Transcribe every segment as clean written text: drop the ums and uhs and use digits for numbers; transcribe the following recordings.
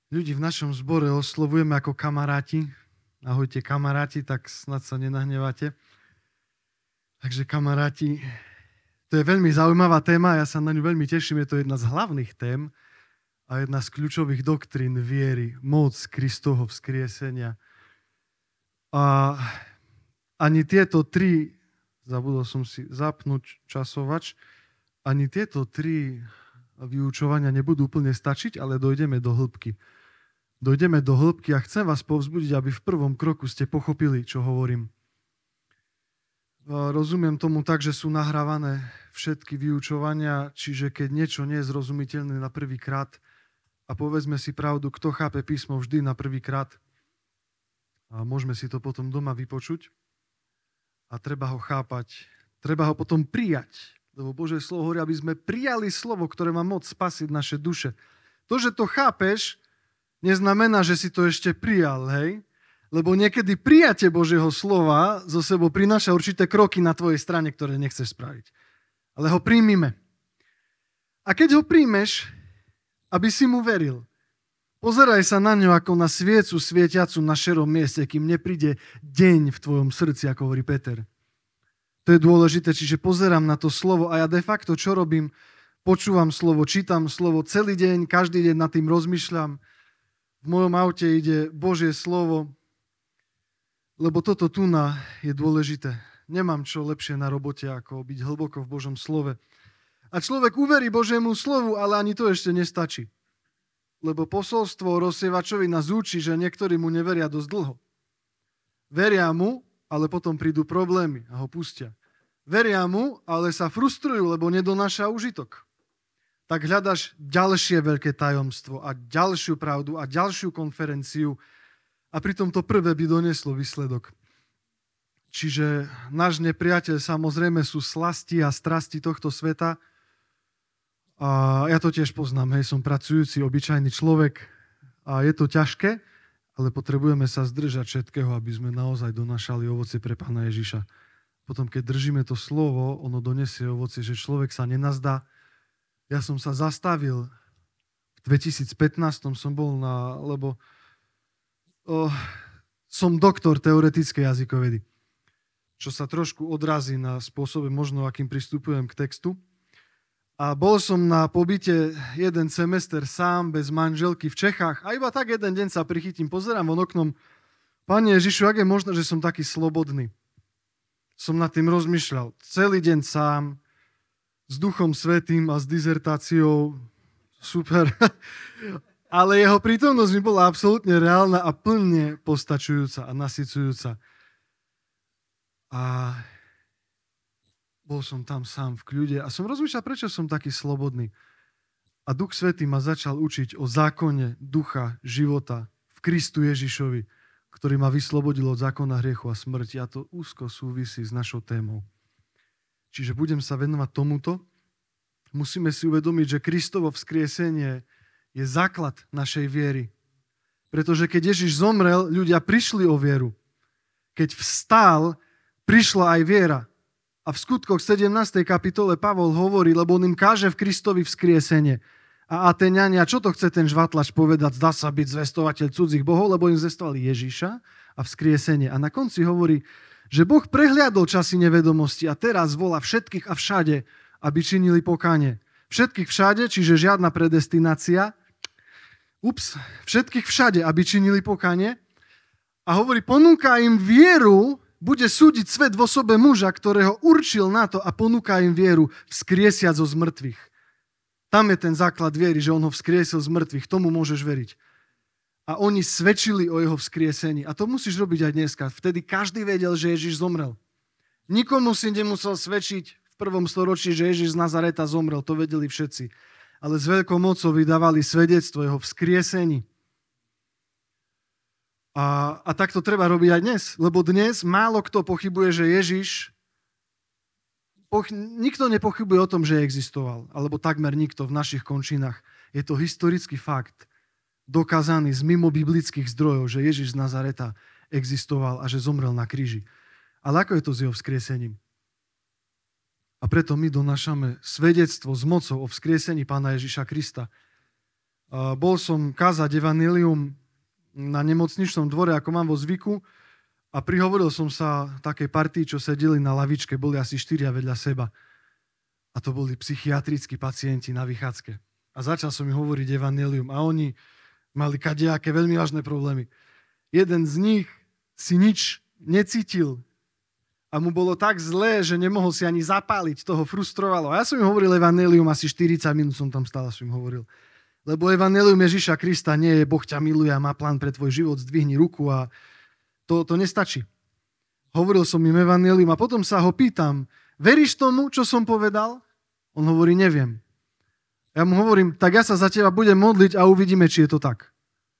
Ľudí v našom zbore oslovujeme ako kamaráti. Ahojte kamaráti, tak snad sa nenahnevate. Takže kamaráti, to je veľmi zaujímavá téma, ja sa na ňu veľmi teším, je to jedna z hlavných tém a jedna z kľúčových doktrín viery, moc Kristovho vzkriesenia. A ani tieto tri, zabudol som si zapnúť časovač, ani tieto tri vyučovania nebudú úplne stačiť, ale dojdeme do hĺbky. Dojdeme do hĺbky a chcem vás povzbudiť, aby v prvom kroku ste pochopili, čo hovorím. Rozumiem tomu tak, že sú nahrávané všetky vyučovania, čiže keď niečo nie je zrozumiteľné na prvý krát, a povedzme si pravdu, kto chápe písmo vždy na prvý krát, a môžeme si to potom doma vypočuť, a treba ho chápať, treba ho potom prijať, lebo Božie slovo hovorí, aby sme prijali slovo, ktoré má moc spasiť naše duše. To, že to chápeš, neznamená, že si to ešte prijal, hej? Lebo niekedy prijatie Božieho slova zo sebou prináša určité kroky na tvojej strane, ktoré nechceš spraviť. Ale ho príjmime. A keď ho príjmeš, aby si mu veril, pozeraj sa na ňo ako na sviecu svietiacu na šerom mieste, kým nepríde deň v tvojom srdci, ako hovorí Peter. To je dôležité, čiže pozerám na to slovo a ja de facto čo robím? Počúvam slovo, čítam slovo celý deň, každý deň nad tým rozmýšľam. V mojom aute ide Božie slovo, lebo toto tuná je dôležité. Nemám čo lepšie na robote, ako byť hlboko v Božom slove. A človek uverí Božiemu slovu, ale ani to ešte nestačí. Lebo posolstvo o rozsievačovi nás učí, že niektorí mu neveria dosť dlho. Veria mu, ale potom prídu problémy a ho pustia. Veria mu, ale sa frustrujú, lebo nedonáša užitok. Tak hľadaš ďalšie veľké tajomstvo a ďalšiu pravdu a ďalšiu konferenciu a pritom to prvé by doneslo výsledok. Čiže náš nepriateľ samozrejme sú slasti a strasti tohto sveta a ja to tiež poznám, hej, som pracujúci, obyčajný človek a je to ťažké, ale potrebujeme sa zdržať všetkého, aby sme naozaj donášali ovocie pre Pána Ježiša. Potom, keď držíme to slovo, ono donesie ovocie, že človek sa nenazdá. Ja som sa zastavil, v 2015 som bol som doktor teoretickej jazykovedy, čo sa trošku odrazí na spôsobe možno, akým pristupujem k textu. A bol som na pobyte jeden semester sám, bez manželky v Čechách a iba tak jeden deň sa prichytím, pozerám von oknom, Pane Ježišu, ak je možné, že som taký slobodný. Som nad tým rozmýšľal celý deň sám, s Duchom Svätým a s dizertáciou, super. Ale jeho prítomnosť mi bola absolútne reálna a plne postačujúca a nasycujúca. A bol som tam sám v kľude a som rozmýšľal, prečo som taký slobodný. A Duch Svätý ma začal učiť o zákone ducha, života v Kristu Ježišovi, ktorý ma vyslobodil od zákona hriechu a smrti. A to úzko súvisí s našou témou. Čiže budem sa venovať tomuto. Musíme si uvedomiť, že Kristovo vzkriesenie je základ našej viery. Pretože keď Ježiš zomrel, ľudia prišli o vieru. Keď vstál, prišla aj viera. A v skutkoch 17. kapitole Pavol hovorí, lebo on im káže v Kristovi vzkriesenie. A Ateňania, čo to chce ten žvatlač povedať? Zdá sa byť zvestovateľ cudzích bohov, lebo im zvestovali Ježiša a vzkriesenie. A na konci hovorí, že Boh prehliadol časy nevedomosti a teraz volá všetkých a všade, aby činili pokánie. Všetkých všade, čiže žiadna predestinácia. Všetkých všade, aby činili pokánie. A hovorí, ponúka im vieru, bude súdiť svet v osobe muža, ktorého určil na to a ponúka im vieru, vzkriesiac zo zmrtvých. Tam je ten základ viery, že on ho vzkriesil z mŕtvych. Tomu môžeš veriť. A oni svedčili o jeho vzkriesení. A to musíš robiť aj dneska. Vtedy každý vedel, že Ježiš zomrel. Nikomu si nemusel svedčiť v prvom storočí, že Ježiš z Nazareta zomrel. To vedeli všetci. Ale s veľkou mocou vydávali svedectvo jeho vzkriesení. A tak to treba robiť aj dnes. Lebo dnes málo kto pochybuje, že Ježiš... Nikto nepochybuje o tom, že existoval. Alebo takmer nikto v našich končinách. Je to historický fakt. Dokázaný z mimo biblických zdrojov, že Ježiš z Nazareta existoval a že zomrel na kríži. Ale ako je to s jeho vzkriesením? A preto my donášame svedectvo s mocou o vzkriesení Pána Ježiša Krista. Bol som kázať evanjelium na nemocničnom dvore, ako mám vo zvyku, a prihovoril som sa takej partii, čo sedeli na lavičke, boli asi 4 vedľa seba. A to boli psychiatrickí pacienti na vychádzke. A začal som im hovoriť evanjelium a oni mali kadejaké veľmi vážne problémy. Jeden z nich si nič necítil a mu bolo tak zlé, že nemohol si ani zapáliť, toho frustrovalo. A ja som im hovoril evanjelium, asi 40 minút som tam stále som im hovoril. Lebo evanjelium Ježiša Krista nie je Boh ťa miluje a má plán pre tvoj život, zdvihni ruku a to nestačí. Hovoril som im evanjelium a potom sa ho pýtam, veríš tomu, čo som povedal? On hovorí, neviem. Ja mu hovorím, tak ja sa za teba budem modliť a uvidíme, či je to tak.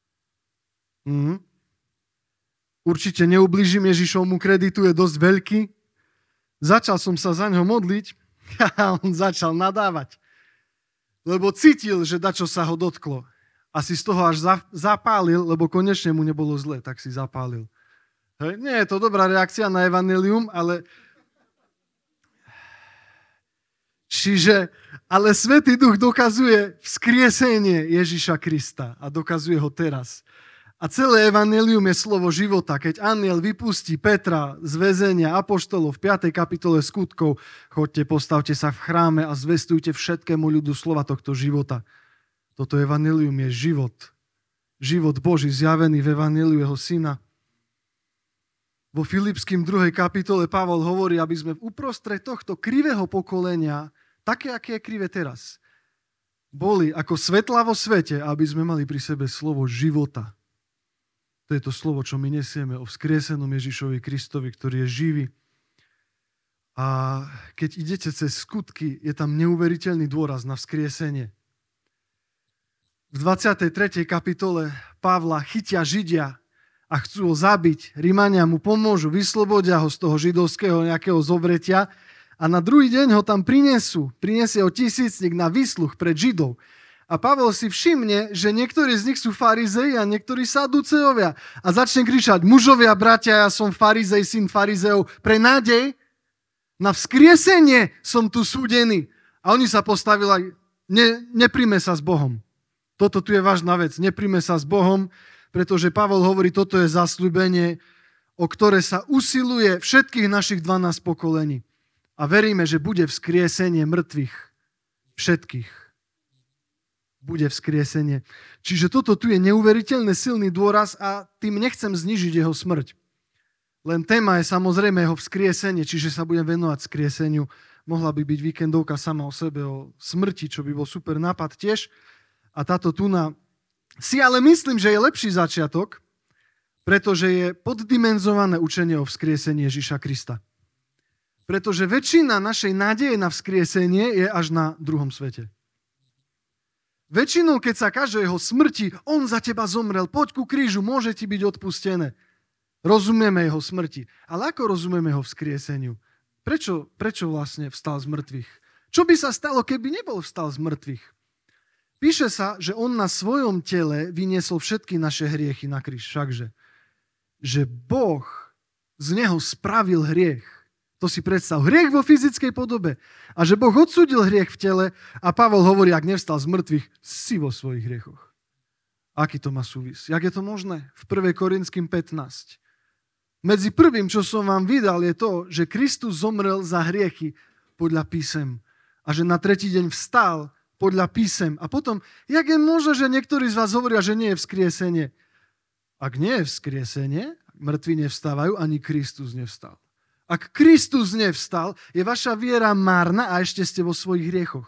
Určite neublížim Ježišovmu kreditu, je dosť veľký. Začal som sa za ňo modliť a on začal nadávať. Lebo cítil, že dačo sa ho dotklo. Asi z toho až zapálil, lebo konečne mu nebolo zle, tak si zapálil. Hej. Nie je to dobrá reakcia na evanjelium, ale Svätý Duch dokazuje vzkriesenie Ježiša Krista a dokazuje ho teraz. A celé evanjelium je slovo života. Keď anjel vypustí Petra z väzenia apoštolov v 5. kapitole Skutkov, choďte, postavte sa v chráme a zvestujte všetkému ľudu slova tohto života. Toto evanjelium je život. Život Boží zjavený v evanjeliu jeho syna. Vo Filipským 2. kapitole Pavol hovorí, aby sme uprostred tohto krivého pokolenia, také, aké je krivé teraz, boli ako svetla vo svete, aby sme mali pri sebe slovo života. To je to slovo, čo my nesieme o vzkriesenom Ježišovi Kristovi, ktorý je živý. A keď idete cez skutky, je tam neuveriteľný dôraz na vzkriesenie. V 23. kapitole Pavla chytia Židia a chcú ho zabiť. Rimania mu pomôžu, vyslobodia ho z toho židovského nejakého zovretia a na druhý deň ho tam prinesie ho tisícnik na výsluch pred Židov. A Pavel si všimne, že niektorí z nich sú farizei a niektorí saduceovia. A začne kričať, mužovia, bratia, ja som farizej, syn farizeov, pre nádej na vzkriesenie som tu súdený. A oni sa postavili, nepríjme sa s Bohom. Toto tu je vážna vec, nepríjme sa s Bohom, pretože Pavol hovorí, toto je zasľúbenie, o ktoré sa usiluje všetkých našich 12 pokolení. A veríme, že bude vzkriesenie mŕtvych. Všetkých. Bude vzkriesenie. Čiže toto tu je neuveriteľne silný dôraz a tým nechcem znižiť jeho smrť. Len téma je samozrejme jeho vzkriesenie, čiže sa budem venovať vzkrieseniu. Mohla by byť víkendovka sama o sebe o smrti, čo by bol super nápad tiež. A táto tuna si ale myslím, že je lepší začiatok, pretože je poddimenzované učenie o vzkriesení Ježiša Krista. Pretože väčšina našej nádeje na vzkriesenie je až na druhom svete. Väčšinou, keď sa káže jeho smrti, on za teba zomrel, poď ku krížu, môže ti byť odpustené. Rozumieme jeho smrti. Ale ako rozumieme jeho vzkrieseniu? Prečo vlastne vstal z mŕtvych? Čo by sa stalo, keby nebol vstal z mŕtvych? Píše sa, že on na svojom tele vyniesol všetky naše hriechy na kríž. Všakže, že Boh z neho spravil hriech. To si predstav. Hriech vo fyzickej podobe. A že Boh odsúdil hriech v tele a Pavol hovorí, ak nevstal z mŕtvych, si vo svojich hriechoch. Aký to má súvis? Jak je to možné? V 1. Korinským 15. Medzi prvým, čo som vám vydal, je to, že Kristus zomrel za hriechy podľa písem. A že na tretí deň vstal podľa písem. A potom, jak je možné, že niektorí z vás hovoria, že nie je vzkriesenie? Ak nie je vzkriesenie, mŕtvi nevstávajú, ani Kristus nevstal. Ak Kristus nevstal, je vaša viera márna a ešte ste vo svojich hriechoch.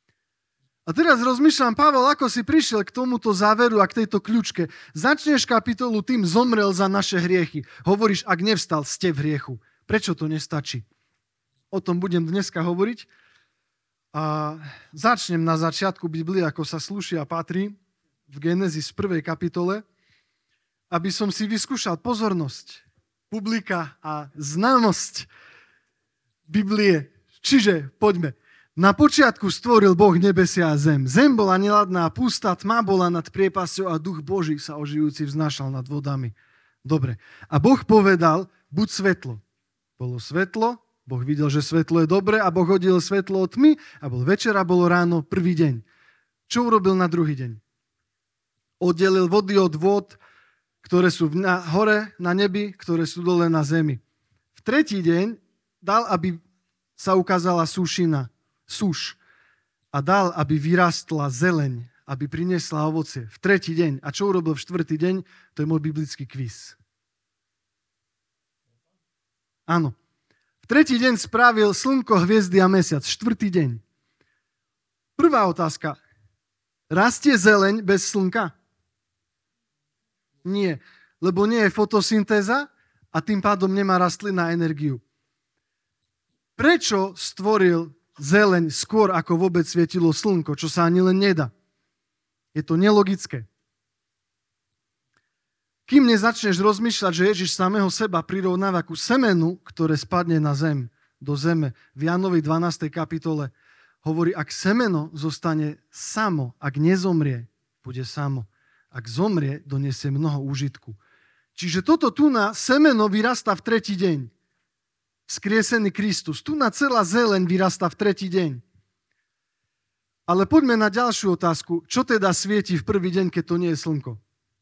A teraz rozmýšľam, Pavel, ako si prišiel k tomuto záveru a k tejto kľúčke. Začneš kapitolu tým, zomrel za naše hriechy. Hovoríš, ak nevstal, ste v hriechu. Prečo to nestačí? O tom budem dneska hovoriť. A začnem na začiatku Biblie, ako sa slúši a patrí, v Genesis 1. kapitole, aby som si vyskúšal pozornosť publika a známosť Biblie. Čiže, poďme. Na počiatku stvoril Boh nebesia a zem. Zem bola neladná a pustá, tma bola nad priepasťou a duch Boží sa ožijúci vznášal nad vodami. Dobre. A Boh povedal, buď svetlo. Bolo svetlo, Boh videl, že svetlo je dobre a Boh oddelil svetlo od tmy a bol večer a bolo ráno prvý deň. Čo urobil na druhý deň? Oddelil vody od vôd, ktoré sú hore na nebi, ktoré sú dole na zemi. V tretí deň dal, aby sa ukázala sušina, suš. A dal, aby vyrastla zeleň, aby priniesla ovocie. V tretí deň. A čo urobil v štvrtý deň? To je môj biblický kvíz. Áno. V tretí deň spravil slnko, hviezdy a mesiac. Štvrtý deň. Prvá otázka. Rastie zeleň bez slnka? Nie. Lebo nie je fotosyntéza a tým pádom nemá rastlina energiu. Prečo stvoril zeleň skôr, ako vôbec svietilo slnko, čo sa ani len nedá? Je to nelogické. Kým nezačneš rozmýšľať, že Ježiš samého seba prirovnáva ku semenu, ktoré spadne na zem, do zeme, v Jánovi 12. kapitole hovorí, ak semeno zostane samo, ak nezomrie, bude samo. Ak zomrie, donesie mnoho úžitku. Čiže toto tu na semeno vyrastá v tretí deň. Vzkriesený Kristus. Tu na celá zeleň vyrastá v tretí deň. Ale poďme na ďalšiu otázku. Čo teda svieti v prvý deň, keď to nie je slnko?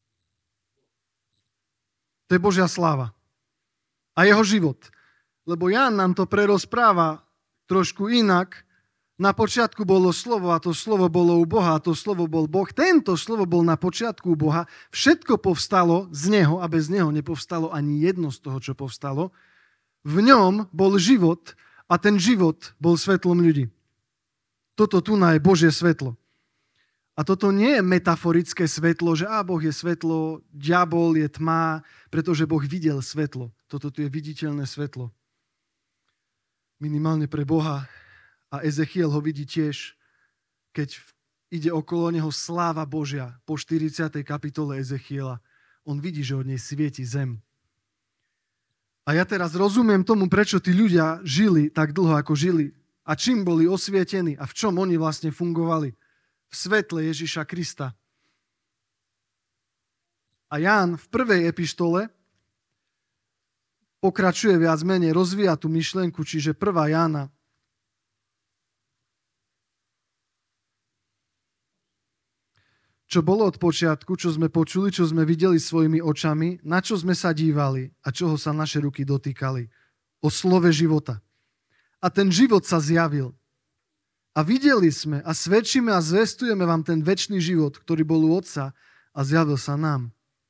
To je Božia sláva. A jeho život. Lebo Ján nám to prerozpráva trošku inak. Na počiatku bolo slovo a to slovo bolo u Boha a to slovo bol Boh. Tento slovo bol na počiatku u Boha. Všetko povstalo z neho a bez neho nepovstalo ani jedno z toho, čo povstalo. V ňom bol život a ten život bol svetlom ľudí. Toto tu je Božie svetlo. A toto nie je metaforické svetlo, že Boh je svetlo, diabol je tma, pretože Boh videl svetlo. Toto tu je viditeľné svetlo. Minimálne pre Boha. A Ezechiel ho vidí tiež, keď ide okolo neho sláva Božia po 40. kapitole Ezechiela. On vidí, že od nej svieti zem. A ja teraz rozumiem tomu, prečo tí ľudia žili tak dlho, ako žili. A čím boli osvietení a v čom oni vlastne fungovali. V svetle Ježiša Krista. A Ján v prvej epištole pokračuje viac menej, rozvíja tú myšlienku, čiže 1. Jána. Čo bolo od počiatku, čo sme počuli, čo sme videli svojimi očami, na čo sme sa dívali a čoho sa naše ruky dotýkali. O slove života. A ten život sa zjavil. A videli sme a svedčíme a zvestujeme vám ten večný život, ktorý bol u Otca a zjavil sa nám.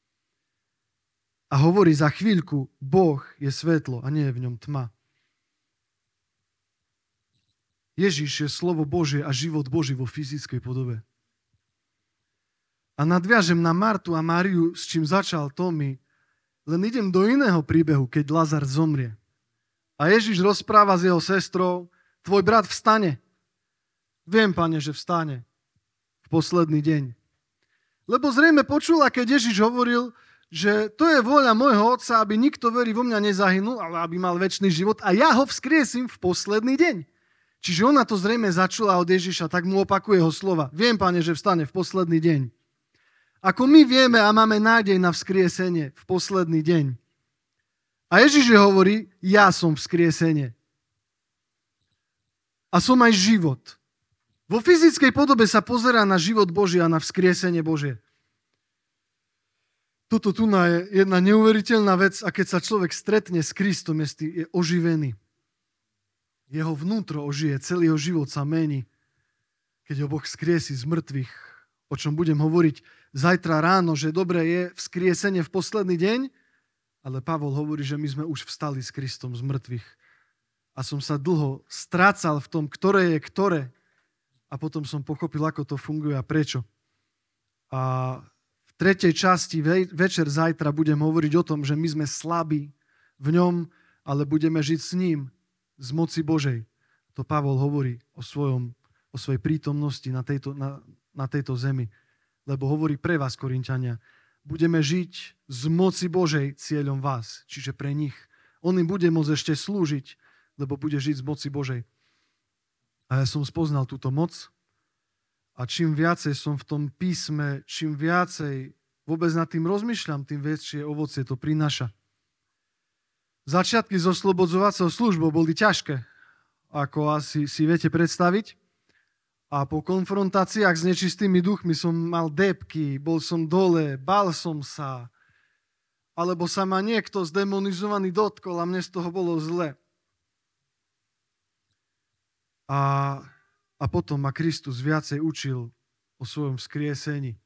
A hovorí za chvíľku, Boh je svetlo a nie je v ňom tma. Ježiš je slovo Božie a život Boží vo fyzickej podobe. A nadviažem na Martu a Máriu, s čím začal Tomi, len idem do iného príbehu, keď Lazar zomrie. A Ježiš rozpráva s jeho sestrou, tvoj brat vstane. Viem, Pane, že vstane v posledný deň. Lebo zrejme počula, keď Ježiš hovoril, že to je vôľa môjho Otca, aby nikto verí vo mňa nezahynul, ale aby mal večný život a ja ho vzkriesím v posledný deň. Čiže ona to zrejme začula od Ježiša, tak mu opakuje jeho slova. Viem, Pane, že vstane v posledný deň. Ako my vieme a máme nádej na vzkriesenie v posledný deň. A Ježiš hovorí, ja som vzkriesenie. A som aj život. Vo fyzickej podobe sa pozerá na život Boží a na vzkriesenie Božie. Toto tu je jedna neuveriteľná vec a keď sa človek stretne s Kristom, je oživený. Jeho vnútro ožije, celý jeho život sa mení, keď ho Boh vzkriesí z mŕtvych, o čom budem hovoriť zajtra ráno, že dobre je vzkriesenie v posledný deň, ale Pavol hovorí, že my sme už vstali s Kristom z mŕtvych. A som sa dlho strácal v tom, ktoré je ktoré. A potom som pochopil, ako to funguje a prečo. A v tretej časti večer zajtra budem hovoriť o tom, že my sme slabí v ňom, ale budeme žiť s ním z moci Božej. To Pavol hovorí o svojej prítomnosti na tejto zemi. Lebo hovorí pre vás, Korinťania, budeme žiť z moci Božej cieľom vás, čiže pre nich. On im bude môcť ešte slúžiť, lebo bude žiť z moci Božej. A ja som spoznal túto moc a čím viacej som v tom písme, čím viacej vôbec nad tým rozmýšľam, tým väčšie ovocie to prináša. Začiatky so oslobodzovacou službou boli ťažké, ako asi si viete predstaviť. A po konfrontáciách s nečistými duchmi som mal depky, bol som dole, bál som sa. Alebo sa ma niekto zdemonizovaný dotkol a mne z toho bolo zle. A potom ma Kristus viacej učil o svojom vzkriesení.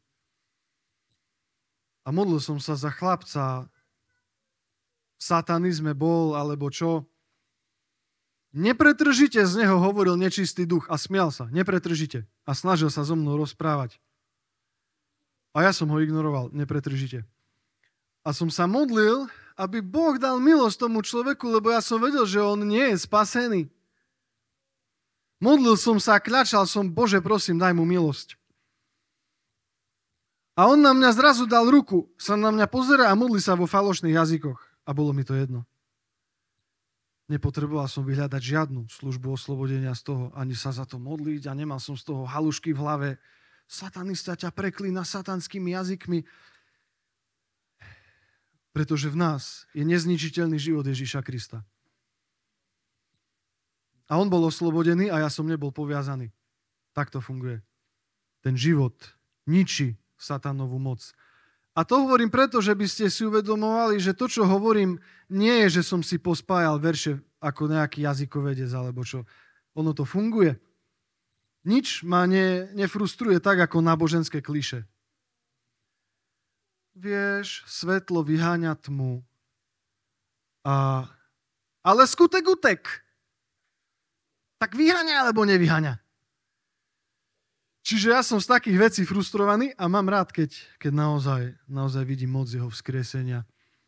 A modlil som sa za chlapca, v satanizme bol, alebo čo. Nepretržite z neho hovoril nečistý duch a smial sa. Nepretržite. A snažil sa so mnou rozprávať. A ja som ho ignoroval. Nepretržite. A som sa modlil, aby Boh dal milosť tomu človeku, lebo ja som vedel, že on nie je spasený. Modlil som sa, kľačal som, Bože, prosím, daj mu milosť. A on na mňa zrazu dal ruku, sa na mňa pozerá a modlí sa vo falošných jazykoch. A bolo mi to jedno. Nepotreboval som vyhľadať žiadnu službu oslobodenia z toho, ani sa za to modliť a nemal som z toho halušky v hlave. Satanista ťa preklína satanskými jazykmi. Pretože v nás je nezničiteľný život Ježiša Krista. A on bol oslobodený a ja som nebol poviazaný. Tak to funguje. Ten život ničí satanovú moc. A to hovorím preto, že by ste si uvedomovali, že to, čo hovorím, nie je, že som si pospájal verše ako nejaký jazykovedec alebo čo. Ono to funguje. Nič ma nefrustruje tak, ako náboženské klišé. Vieš, svetlo vyháňa tmu. Ale skutek utek. Tak vyháňa alebo nevyháňa? Čiže ja som z takých vecí frustrovaný a mám rád, keď naozaj vidím moc jeho vzkriesenia.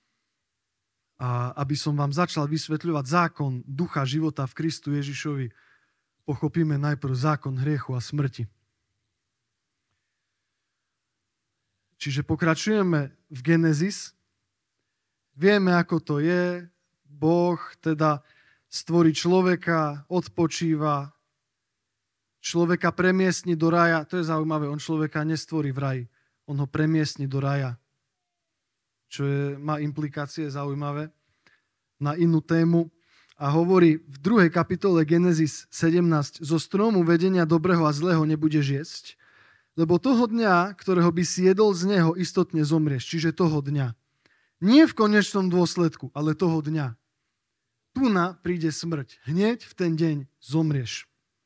A aby som vám začal vysvetľovať zákon ducha života v Kristu Ježišovi, pochopíme najprv zákon hriechu a smrti. Čiže pokračujeme v Genesis. Vieme, ako to je. Boh teda stvorí človeka, odpočíva, človeka premiestni do raja. To je zaujímavé, on človeka nestvorí v raji. On ho premiestni do raja. Má implikácie zaujímavé na inú tému. A hovorí v 2. kapitole Genesis 17, zo stromu vedenia dobrého a zlého nebudeš jesť, lebo toho dňa, ktorého by si jedol z neho, istotne zomrieš. Čiže toho dňa. Nie v konečnom dôsledku, ale toho dňa. Tu príde smrť. Hneď v ten deň zomrieš.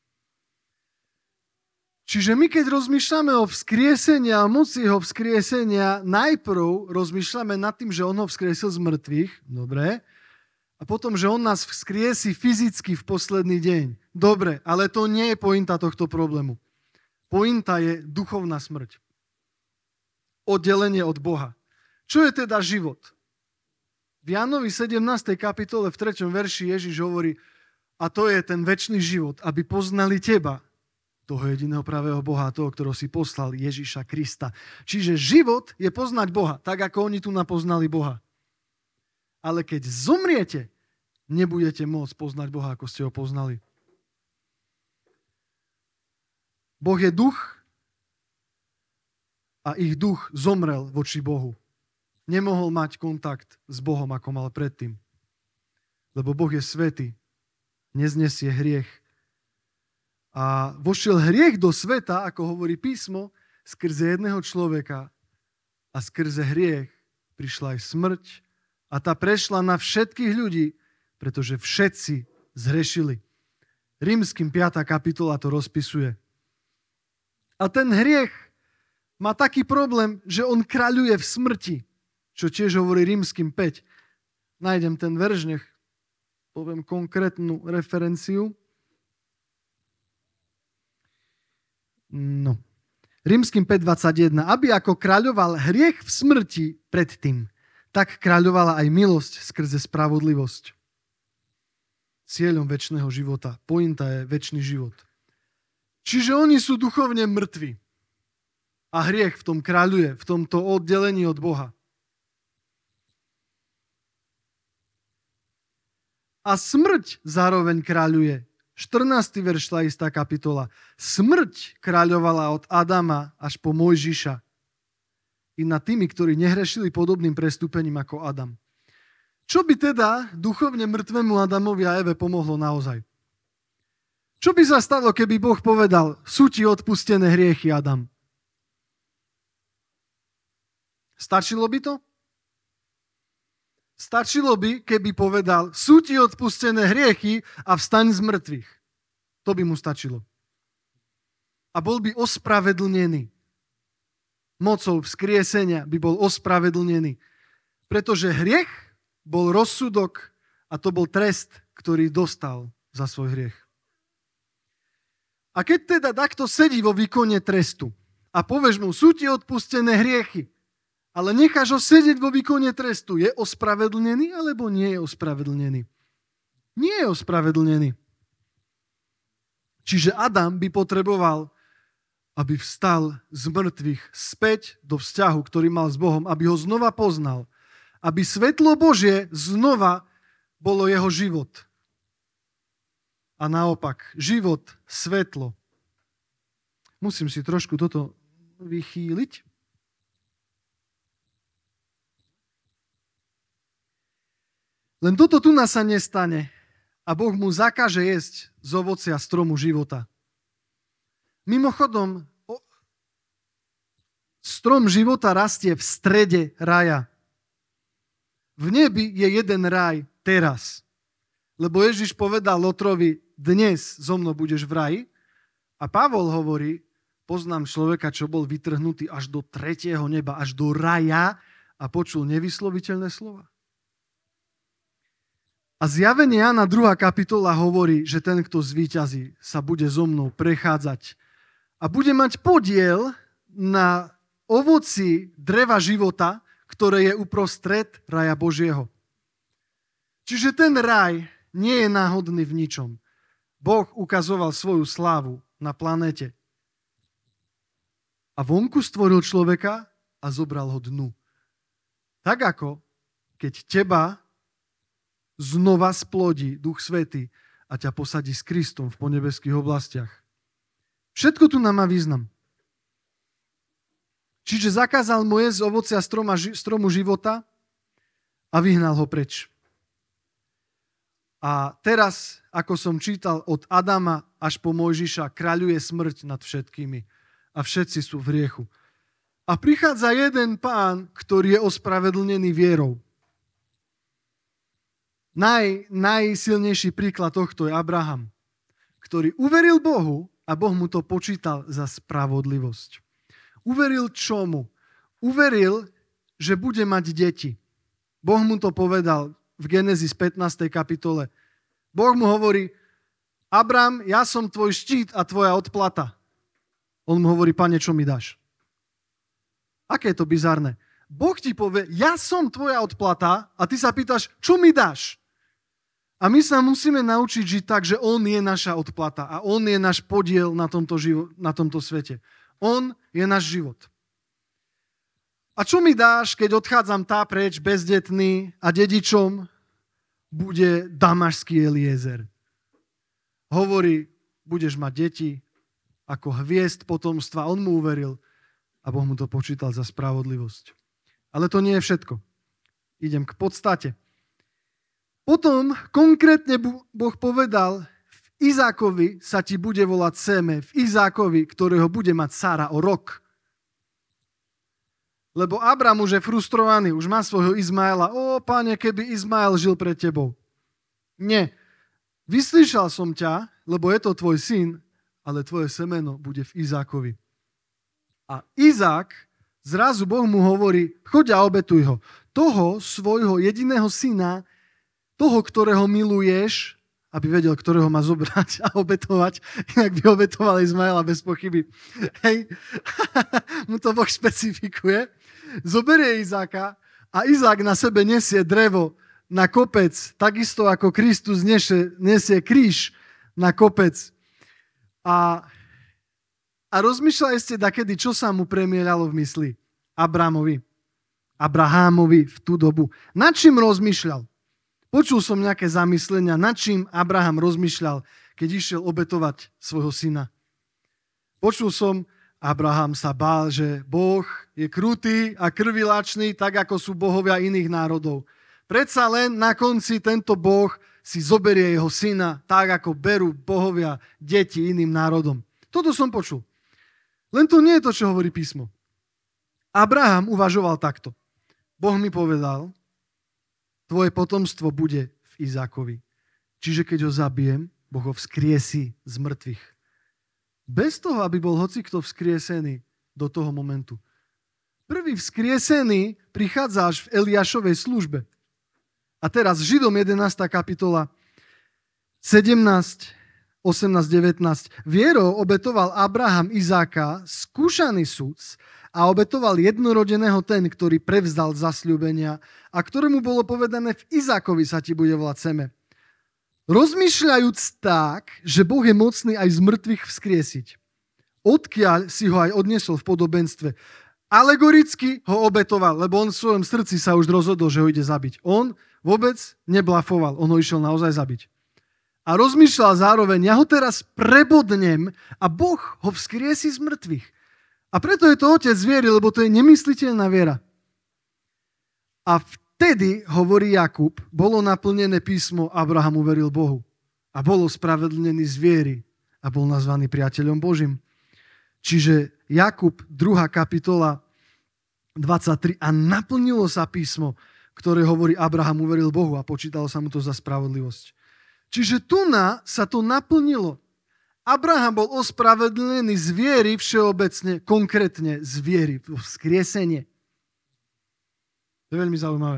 Čiže my, keď rozmýšľame o vzkriesení a moci jeho vzkriesenia, najprv rozmýšľame nad tým, že on ho vzkriesil z mŕtvych, dobre, a potom, že on nás vzkriesí fyzicky v posledný deň. Dobre, ale to nie je pointa tohto problému. Pointa je duchovná smrť. Oddelenie od Boha. Čo je teda život? V Jánovi 17. kapitole v 3. verši Ježiš hovorí, a to je ten večný život, aby poznali teba, toho jediného pravého Boha, toho, ktorého si poslal, Ježiša Krista. Čiže život je poznať Boha, tak ako oni tu napoznali Boha. Ale keď zomriete, nebudete môcť poznať Boha, ako ste ho poznali. Boh je duch a ich duch zomrel voči Bohu. Nemohol mať kontakt s Bohom, ako mal predtým. Lebo Boh je svätý, neznesie hriech. A vošiel hriech do sveta, ako hovorí písmo, skrze jedného človeka a skrze hriech prišla aj smrť a tá prešla na všetkých ľudí, pretože všetci zhrešili. Rímskym 5. kapitola to rozpisuje. A ten hriech má taký problém, že on kráľuje v smrti, čo tiež hovorí Rímskym 5. Nájdem ten verš, nech poviem konkrétnu referenciu. No. Rímskym 5.21. Aby ako kráľoval hriech v smrti predtým, tak kráľovala aj milosť skrze spravodlivosť. Cieľom večného života. Pointa je večný život. Čiže oni sú duchovne mŕtvi. A hriech v tom kráľuje, v tomto oddelení od Boha. A smrť zároveň kráľuje. 14. verš, tá istá kapitola. Smrť kráľovala od Adama až po Mojžiša. I nad tými, ktorí nehrešili podobným prestúpením ako Adam. Čo by teda duchovne mŕtvemu Adamovi a Eve pomohlo naozaj? Čo by sa stalo, keby Boh povedal, sú ti odpustené hriechy, Adam? Stačilo by to? Stačilo by, keby povedal, sú ti odpustené hriechy a vstaň z mŕtvych. To by mu stačilo. A bol by ospravedlnený. Mocou vzkriesenia by bol ospravedlnený. Pretože hriech bol rozsudok a to bol trest, ktorý dostal za svoj hriech. A keď teda takto sedí vo výkone trestu a povieš mu, sú ti odpustené hriechy, ale necháš ho sedieť vo výkone trestu, je ospravedlnený alebo nie je ospravedlnený? Nie je ospravedlnený. Čiže Adam by potreboval, aby vstal z mŕtvych späť do vzťahu, ktorý mal s Bohom, aby ho znova poznal. Aby svetlo Božie znova bolo jeho život. A naopak, život, svetlo. Musím si trošku toto vychýliť. Len toto tu nás sa nestane a Boh mu zakáže jesť z ovocia stromu života. Mimochodom, strom života rastie v strede raja. V nebi je jeden raj teraz. Lebo Ježiš povedal Lotrovi, dnes so mnou budeš v raji. A Pavol hovorí, poznám človeka, čo bol vytrhnutý až do 3. neba, až do raja a počul nevysloviteľné slova. A zjavenie Jána 2. kapitola hovorí, že ten, kto zvíťazí, sa bude so mnou prechádzať a bude mať podiel na ovoci dreva života, ktoré je uprostred raja Božieho. Čiže ten raj nie je náhodný v ničom. Boh ukazoval svoju slávu na planéte. A vonku stvoril človeka a zobral ho dnu. Tak ako keď teba znova splodí Duch Svätý a ťa posadí s Kristom v ponebeských oblastiach. Všetko tu nám má význam. Čiže zakázal mu jesť z ovocia stromu života a vyhnal ho preč. A teraz, ako som čítal, od Adama až po Mojžiša kráľuje smrť nad všetkými a všetci sú v hriechu. A prichádza jeden pán, ktorý je ospravedlnený vierou. Najsilnejší príklad tohto je Abraham, ktorý uveril Bohu a Boh mu to počítal za spravodlivosť. Uveril čomu? Uveril, že bude mať deti. Boh mu to povedal v Genesis 15. kapitole. Boh mu hovorí, Abram, ja som tvoj štít a tvoja odplata. On mu hovorí, Pane, čo mi dáš? Aké je to bizarné? Boh ti povie, ja som tvoja odplata a ty sa pýtaš, čo mi dáš? A my sa musíme naučiť žiť tak, že on je naša odplata a on je náš podiel na tomto svete. On je náš život. A čo mi dáš, keď odchádzam preč, bezdetný a dedičom bude damašský Eliezer? Hovorí, budeš mať deti ako hviezd potomstva. On mu uveril a Boh mu to počítal za spravodlivosť. Ale to nie je všetko. Idem k podstate. Potom konkrétne Boh povedal, v Izákovi sa ti bude volať seme, v Izákovi, ktorého bude mať Sára o rok. Lebo Abram už je frustrovaný, už má svojho Izmaela. Pane, keby Izmael žil pred tebou. Nie. Vyslýšal som ťa, lebo je to tvoj syn, ale tvoje semeno bude v Izákovi. A Izák, zrazu Boh mu hovorí, choď a obetuj ho. Toho svojho jediného syna, toho, ktorého miluješ, aby vedel, ktorého má zobrať a obetovať, inak by obetoval Izmaela bez pochyby. Hej, mu to Boh špecifikuje. Zoberie Izáka a Izák na sebe nesie drevo na kopec, takisto ako Kristus nesie kríž na kopec. A rozmýšľali ste dakedy, čo sa mu premieľalo v mysli Abrahámovi v tú dobu. Nad čím rozmýšľal? Počul som nejaké zamyslenia, nad čím Abraham rozmýšľal, keď išiel obetovať svojho syna. Počul som, Abraham sa bál, že Boh je krutý a krvilačný, tak ako sú bohovia iných národov. Predsa len na konci tento Boh si zoberie jeho syna, tak ako berú bohovia deti iným národom. Toto som počul. Len to nie je to, čo hovorí písmo. Abraham uvažoval takto. Boh mi povedal, tvoje potomstvo bude v Izákovi. Čiže keď ho zabijem, Boh ho vzkriesí z mŕtvych. Bez toho, aby bol hocikto vzkriesený do toho momentu. Prvý vzkriesený prichádza až v Eliášovej službe. A teraz Židom 11. kapitola 17, 18, 19. Vierou obetoval Abraham Izáka, skúšaný sudc, a obetoval jednorodeného ten, ktorý prevzdal zasľúbenia a ktorému bolo povedané, v Izákovi sa ti bude volať seme. Rozmýšľajúc tak, že Boh je mocný aj z mŕtvych vzkriesiť. Odkiaľ si ho aj odniesol v podobenstve. Alegoricky ho obetoval, lebo on v svojom srdci sa už rozhodol, že ho ide zabiť. On vôbec neblafoval, on ho išiel naozaj zabiť. A rozmýšľal zároveň, ja ho teraz prebodnem a Boh ho vzkriesí z mŕtvych. A preto je to otec viery, lebo to je nemysliteľná viera. A vtedy, hovorí Jakub, bolo naplnené písmo, Abraham uveril Bohu. A bol ospravedlnený z viery a bol nazvaný priateľom Božím. Čiže Jakub, 2. kapitola 23. A naplnilo sa písmo, ktoré hovorí, Abraham uveril Bohu a počítalo sa mu to za spravodlivosť. Čiže sa to naplnilo. Abraham bol ospravedlnený z viery všeobecne, konkrétne z viery, vzkriesenie. To je veľmi zaujímavé.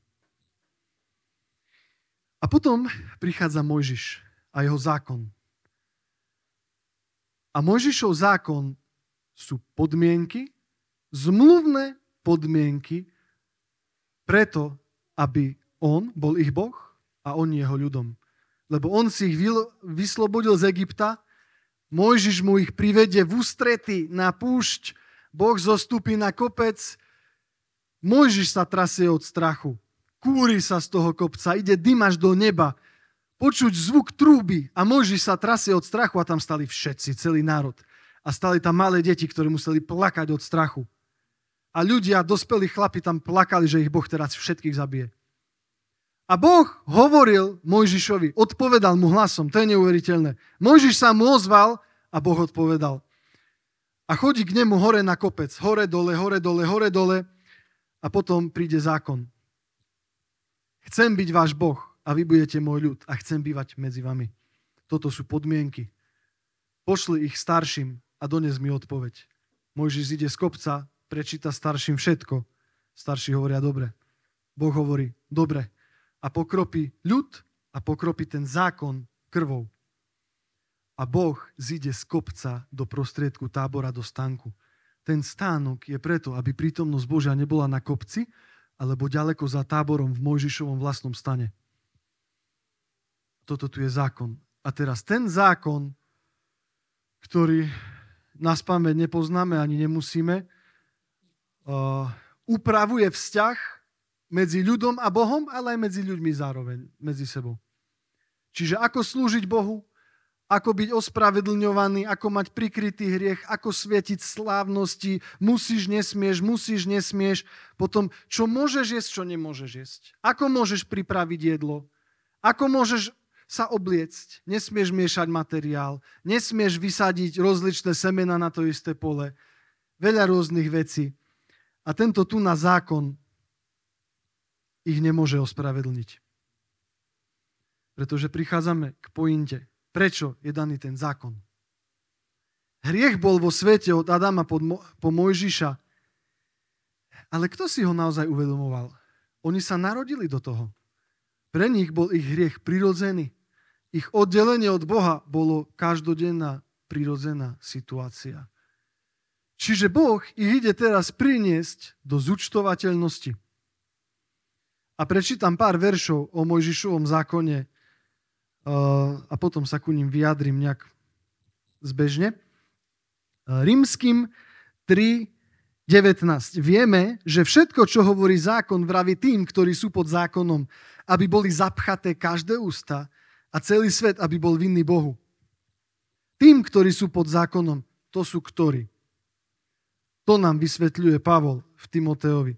A potom prichádza Mojžiš a jeho zákon. A Mojžišov zákon sú podmienky, zmluvné podmienky, preto, aby on bol ich Boh a oni jeho ľudom. Lebo on si ich vyslobodil z Egypta, Mojžiš mu ich privedie v ústrety na púšť, Boh zostúpi na kopec, Mojžiš sa trasie od strachu, kúri sa z toho kopca, ide dym až do neba, počuť zvuk trúby a Mojžiš sa trasie od strachu a tam stali všetci, celý národ. A stali tam malé deti, ktoré museli plakať od strachu. A ľudia, dospelí chlapi tam plakali, že ich Boh teraz všetkých zabije. A Boh hovoril Mojžišovi, odpovedal mu hlasom, to je neuveriteľné. Mojžiš sa mu ozval a Boh odpovedal. A chodí k nemu hore na kopec, hore, dole, hore, dole, hore, dole a potom príde zákon. Chcem byť váš Boh a vy budete môj ľud a chcem bývať medzi vami. Toto sú podmienky. Pošli ich starším a dones mi odpoveď. Mojžiš ide z kopca, prečíta starším všetko. Starší hovoria dobre. Boh hovorí dobre. A pokropí ľud a pokropí ten zákon krvou. A Boh zíde z kopca do prostriedku tábora, do stánku. Ten stánok je preto, aby prítomnosť Božia nebola na kopci, alebo ďaleko za táborom v Mojžišovom vlastnom stane. Toto tu je zákon. A teraz ten zákon, ktorý na spamäť nepoznáme ani nemusíme, upravuje vzťah medzi ľudom a Bohom, ale aj medzi ľuďmi zároveň, medzi sebou. Čiže ako slúžiť Bohu, ako byť ospravedlňovaný, ako mať prikrytý hriech, ako svietiť slávnosti, musíš, nesmieš, potom čo môžeš jesť, čo nemôžeš jesť. Ako môžeš pripraviť jedlo, ako môžeš sa obliecť, nesmieš miešať materiál, nesmieš vysadiť rozličné semena na to isté pole, veľa rôznych vecí. A tento tu na zákon ich nemôže ospravedlniť. Pretože prichádzame k pointe. Prečo je daný ten zákon? Hriech bol vo svete od Adama po Mojžiša. Ale kto si ho naozaj uvedomoval? Oni sa narodili do toho. Pre nich bol ich hriech prirodzený. Ich oddelenie od Boha bolo každodenná prirodzená situácia. Čiže Boh ich ide teraz priniesť do zúčtovateľnosti. A prečítam pár veršov o Mojžišovom zákone a potom sa ku ním vyjadrím nejak zbežne. Rímskym 3:19. Vieme, že všetko, čo hovorí zákon, vraví tým, ktorí sú pod zákonom, aby boli zapchaté každé ústa a celý svet, aby bol vinný Bohu. Tým, ktorí sú pod zákonom, to sú ktorí. To nám vysvetľuje Pavol v Timoteovi.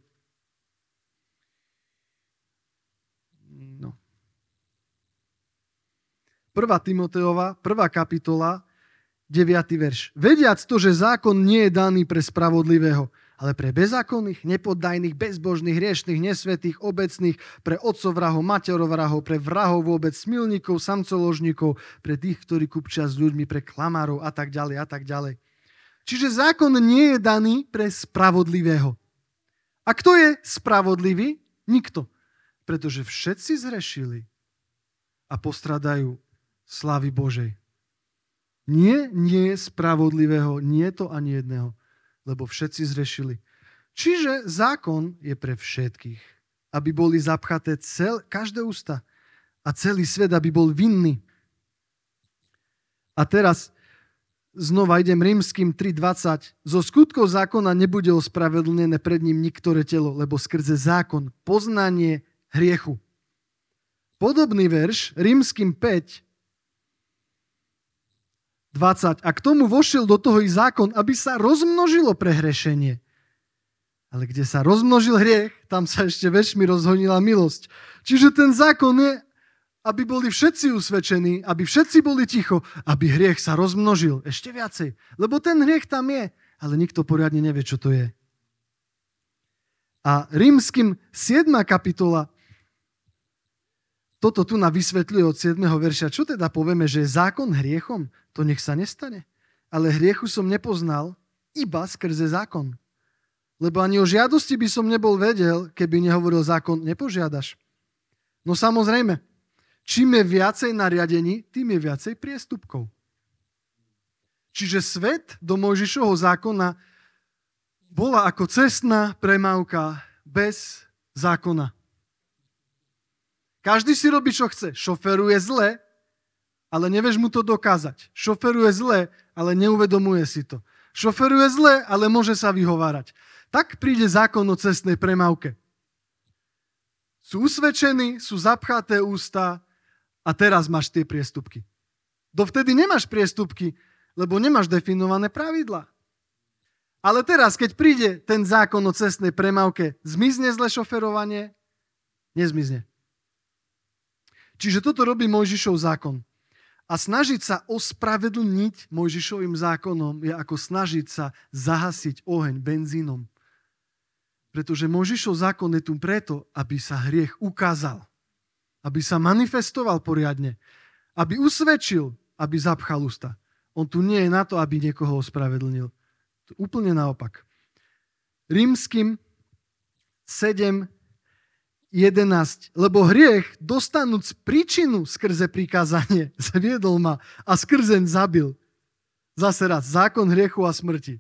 Timoteova, 1. kapitola, 9. verš. Vediac to, že zákon nie je daný pre spravodlivého, ale pre bezákonných, nepoddajných, bezbožných, hriešných, nesvätých, obecných, pre otcov vrahov, materov vrahov, pre vrahov vôbec, smilníkov, samcoložníkov, pre tých, ktorí kupčia s ľuďmi, pre klamárov a tak ďalej a tak ďalej. Čiže zákon nie je daný pre spravodlivého. A kto je spravodlivý? Nikto. Pretože všetci zhrešili a postradajú slávy Božej. Nie je spravodlivého, nie je to ani jedného, lebo všetci zrešili. Čiže zákon je pre všetkých, aby boli zapchaté každé ústa a celý svet, aby bol vinný. A teraz znova idem Rímskym 3.20. Zo skutkov zákona nebude ospravedlnené pred ním niektoré telo, lebo skrze zákon poznanie hriechu. Podobný verš Rímskym 5, 20. A k tomu vošiel do toho i zákon, aby sa rozmnožilo prehrešenie. Ale kde sa rozmnožil hriech, tam sa ešte väčšmi rozhonila milosť. Čiže ten zákon je, aby boli všetci usvedčení, aby všetci boli ticho, aby hriech sa rozmnožil ešte viacej. Lebo ten hriech tam je, ale nikto poriadne nevie, čo to je. A Rímskym 7. kapitola toto tu vysvetľuje od 7. verša. Čo teda povieme, že je zákon hriechom? To nech sa nestane. Ale hriechu som nepoznal iba skrze zákon. Lebo ani o žiadosti by som nebol vedel, keby nehovoril zákon, nepožiadaš. No samozrejme, čím je viacej nariadení, tým je viacej priestupkov. Čiže svet do Mojžišovho zákona bola ako cestná premávka bez zákona. Každý si robí, čo chce. Šoferuje zle, ale nevieš mu to dokázať. Šoferuje zle, ale neuvedomuje si to. Šoferuje zle, ale môže sa vyhovárať. Tak príde zákon o cestnej premávke. Sú usvedčení, sú zapchaté ústa a teraz máš tie priestupky. Dovtedy nemáš priestupky, lebo nemáš definované pravidlá. Ale teraz, keď príde ten zákon o cestnej premávke, zmizne zle šoferovanie? Nezmizne. Čiže toto robí Mojžišov zákon. A snažiť sa ospravedlniť Mojžišovým zákonom je ako snažiť sa zahasiť oheň benzínom. Pretože Mojžišov zákon je tu preto, aby sa hriech ukázal. Aby sa manifestoval poriadne. Aby usvedčil, aby zapchal ústa. On tu nie je na to, aby niekoho ospravedlnil. To úplne naopak. Rímskym 7, 11. Lebo hriech, dostanúc príčinu skrze prikázanie, zviedol ma a skrzeň zabil. Zase raz, zákon hriechu a smrti.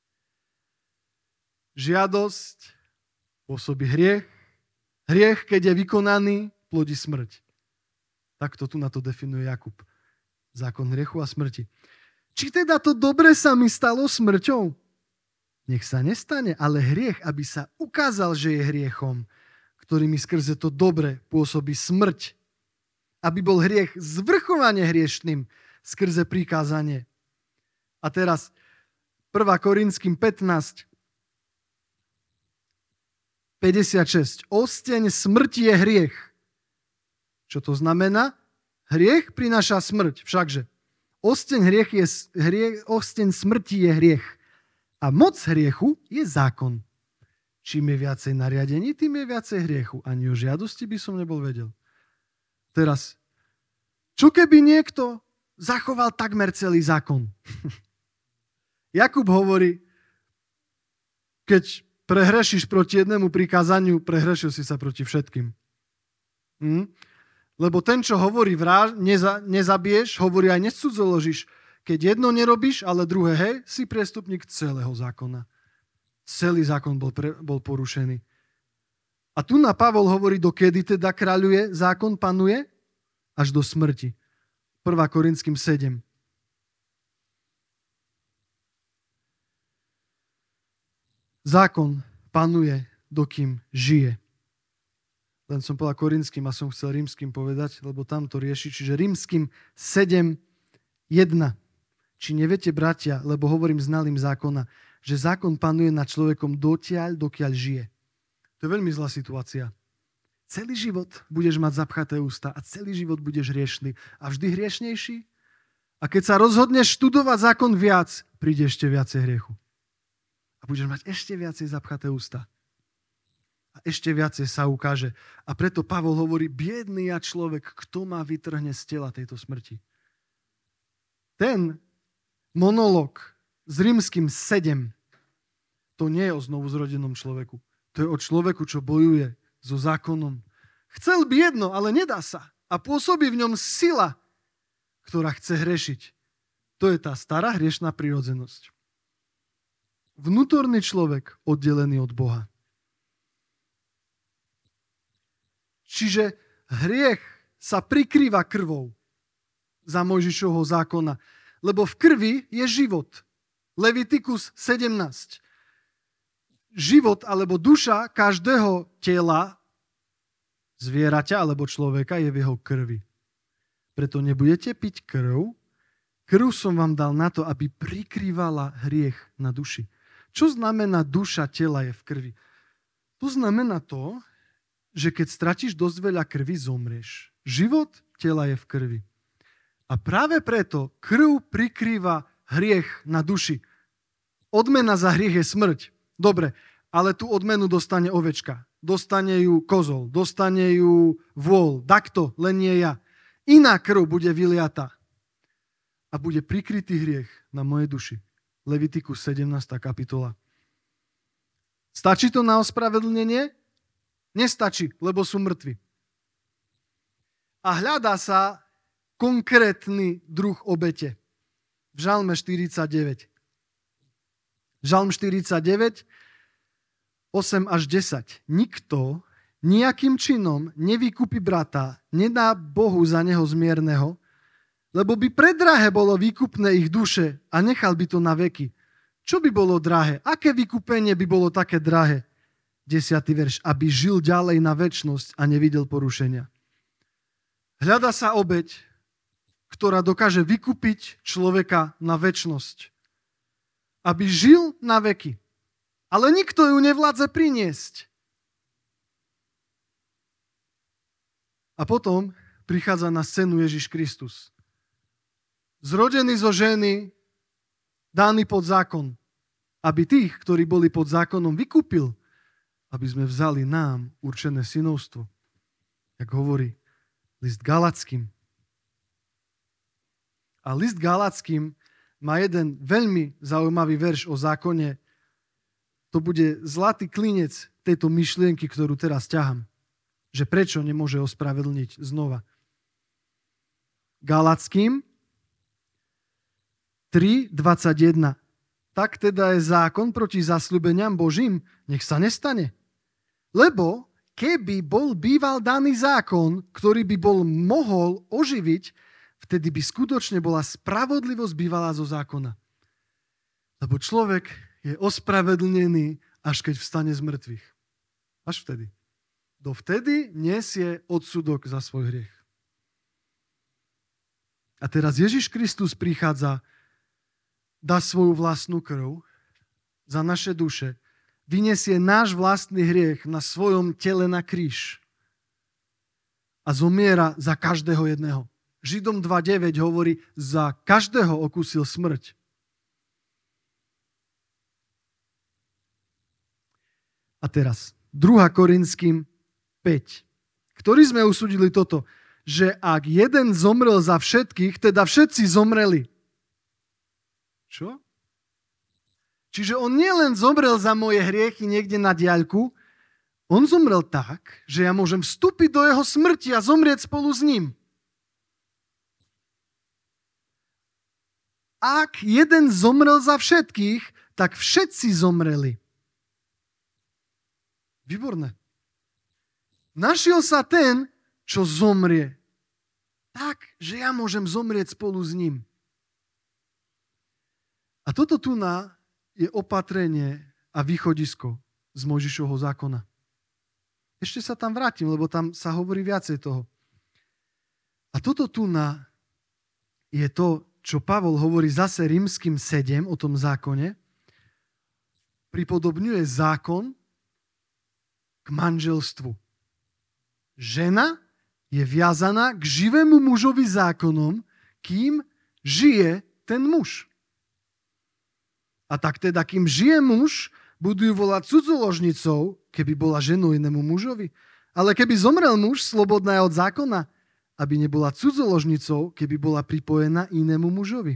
Žiadosť pôsobí hriech. Hriech, keď je vykonaný, plodí smrť. Takto tu na to definuje Jakub. Zákon hriechu a smrti. Či teda to dobre sa mi stalo smrťou? Nech sa nestane, ale hriech, aby sa ukázal, že je hriechom, ktorými skrze to dobre pôsobí smrť. Aby bol hriech zvrchovane hriešným skrze prikázanie. A teraz 1. Korinským 15, 56. Osteň smrti je hriech. Čo to znamená? Hriech prináša smrť. Všakže osteň smrti je hriech. A moc hriechu je zákon. Čím je viacej nariadení, tým je viacej hriechu. Ani o žiadosti by som nebol vedel. Teraz, čo keby niekto zachoval takmer celý zákon? Jakub hovorí, keď prehrešíš proti jednému prikázaniu, prehrešil si sa proti všetkým. Lebo ten, čo hovorí nezabiješ, hovorí aj nescudzoložíš. Keď jedno nerobíš, ale druhé, hej, si priestupník celého zákona. Celý zákon bol porušený. A tu na Pavol hovorí, dokedy teda kráľuje, zákon panuje? Až do smrti. 1. Korinským 7. Zákon panuje, dokým žije. Len som povedal Korinským a som chcel Rímskym povedať, lebo tam to rieši. Čiže Rímskym 7, 1. Či neviete, bratia, lebo hovorím znalým zákona, že zákon panuje nad človekom dotiaľ, dokiaľ žije. To je veľmi zlá situácia. celý život budeš mať zapchaté ústa a celý život budeš hriešný a vždy hriešnejší. A keď sa rozhodneš študovať zákon viac, príde ešte viacej hriechu. A budeš mať ešte viacej zapchaté ústa. A ešte viacej sa ukáže. A preto Pavol hovorí, biedný ja človek, kto ma vytrhne z tela tejto smrti. Ten monológ s Rímskym 7, to nie je o znovuzrodenom človeku. To je o človeku, čo bojuje so zákonom. Chcel by jedno, ale nedá sa. A pôsobí v ňom sila, ktorá chce hrešiť. To je tá stará hriešná prirodzenosť. Vnútorný človek oddelený od Boha. Čiže hriech sa prikrýva krvou za Mojžišovho zákona, lebo v krvi je život. Levitikus 17. Život alebo duša každého tela, zvieraťa alebo človeka je v jeho krvi. Preto nebudete piť krv. Krv som vám dal na to, aby prikrývala hriech na duši. Čo znamená duša tela je v krvi? To znamená to, že keď stratíš dosť veľa krvi, zomrieš. Život tela je v krvi. A práve preto krv prikrýva hriech na duši. Odmena za hriech je smrť. Dobre, ale tú odmenu dostane ovečka. Dostane ju kozol. Dostane ju vôl. Takto, len nie ja. Iná krv bude vyliata. A bude prikrytý hriech na mojej duši. Levitikus 17. kapitola. Stačí to na ospravedlnenie? Nestačí, lebo sú mŕtvi. A hľadá sa konkrétny druh obete. V Žalme 49. Žalm 49, 8 až 10. Nikto nejakým činom nevykúpi brata, nedá Bohu za neho zmierneho, lebo by predrahé bolo výkupné ich duše a nechal by to na veky. Čo by bolo drahé? Aké vykúpenie by bolo také drahé? 10. verš. Aby žil ďalej na večnosť a nevidel porušenia. Hľadá sa obeť, ktorá dokáže vykúpiť človeka na večnosť. Aby žil na veky. Ale nikto ju nevládze priniesť. A potom prichádza na scénu Ježiš Kristus. Zrodený zo ženy, daný pod zákon. Aby tých, ktorí boli pod zákonom, vykúpil. Aby sme vzali nám určené synovstvo. Jak hovorí list Galackým. A list Galackým má jeden veľmi zaujímavý verš o zákone. To bude zlatý klinec tejto myšlienky, ktorú teraz ťahám. Že prečo nemôže ospravedlniť znova. Galackým 3.21. Tak teda je zákon proti zasľúbeniam Božím? Nech sa nestane. Lebo keby bol býval daný zákon, ktorý by bol mohol oživiť, vtedy by skutočne bola spravodlivosť bývala zo zákona. Lebo človek je ospravedlnený, až keď vstane z mŕtvych. Až vtedy. Dovtedy nesie odsudok za svoj hriech. A teraz Ježiš Kristus prichádza, dá svoju vlastnú krv za naše duše, vyniesie náš vlastný hriech na svojom tele na kríž a zomiera za každého jedného. Židom 2.9 hovorí, za každého okúsil smrť. A teraz 2. Korinským 5, ktorý sme usúdili toto, že ak jeden zomrel za všetkých, teda všetci zomreli. Čo? Čiže on nielen zomrel za moje hriechy niekde na diaľku, on zomrel tak, že ja môžem vstúpiť do jeho smrti a zomrieť spolu s ním. Ak jeden zomrel za všetkých, tak všetci zomreli. Výborné. Našiel sa ten, čo zomrie. Tak, že ja môžem zomrieť spolu s ním. A toto tu je opatrenie a východisko z Mojžišovho zákona. Ešte sa tam vrátim, lebo tam sa hovorí viacej toho. A toto tu je to, čo Pavol hovorí zase Rímskym 7 o tom zákone. Pripodobňuje zákon k manželstvu. Žena je viazaná k živému mužovi zákonom, kým žije ten muž. A tak teda, kým žije muž, budú ju volať cudzoložnicou, keby bola ženou inému mužovi. Ale keby zomrel muž, slobodná je od zákona, aby nebola cudzoložnicou, keby bola pripojená inému mužovi.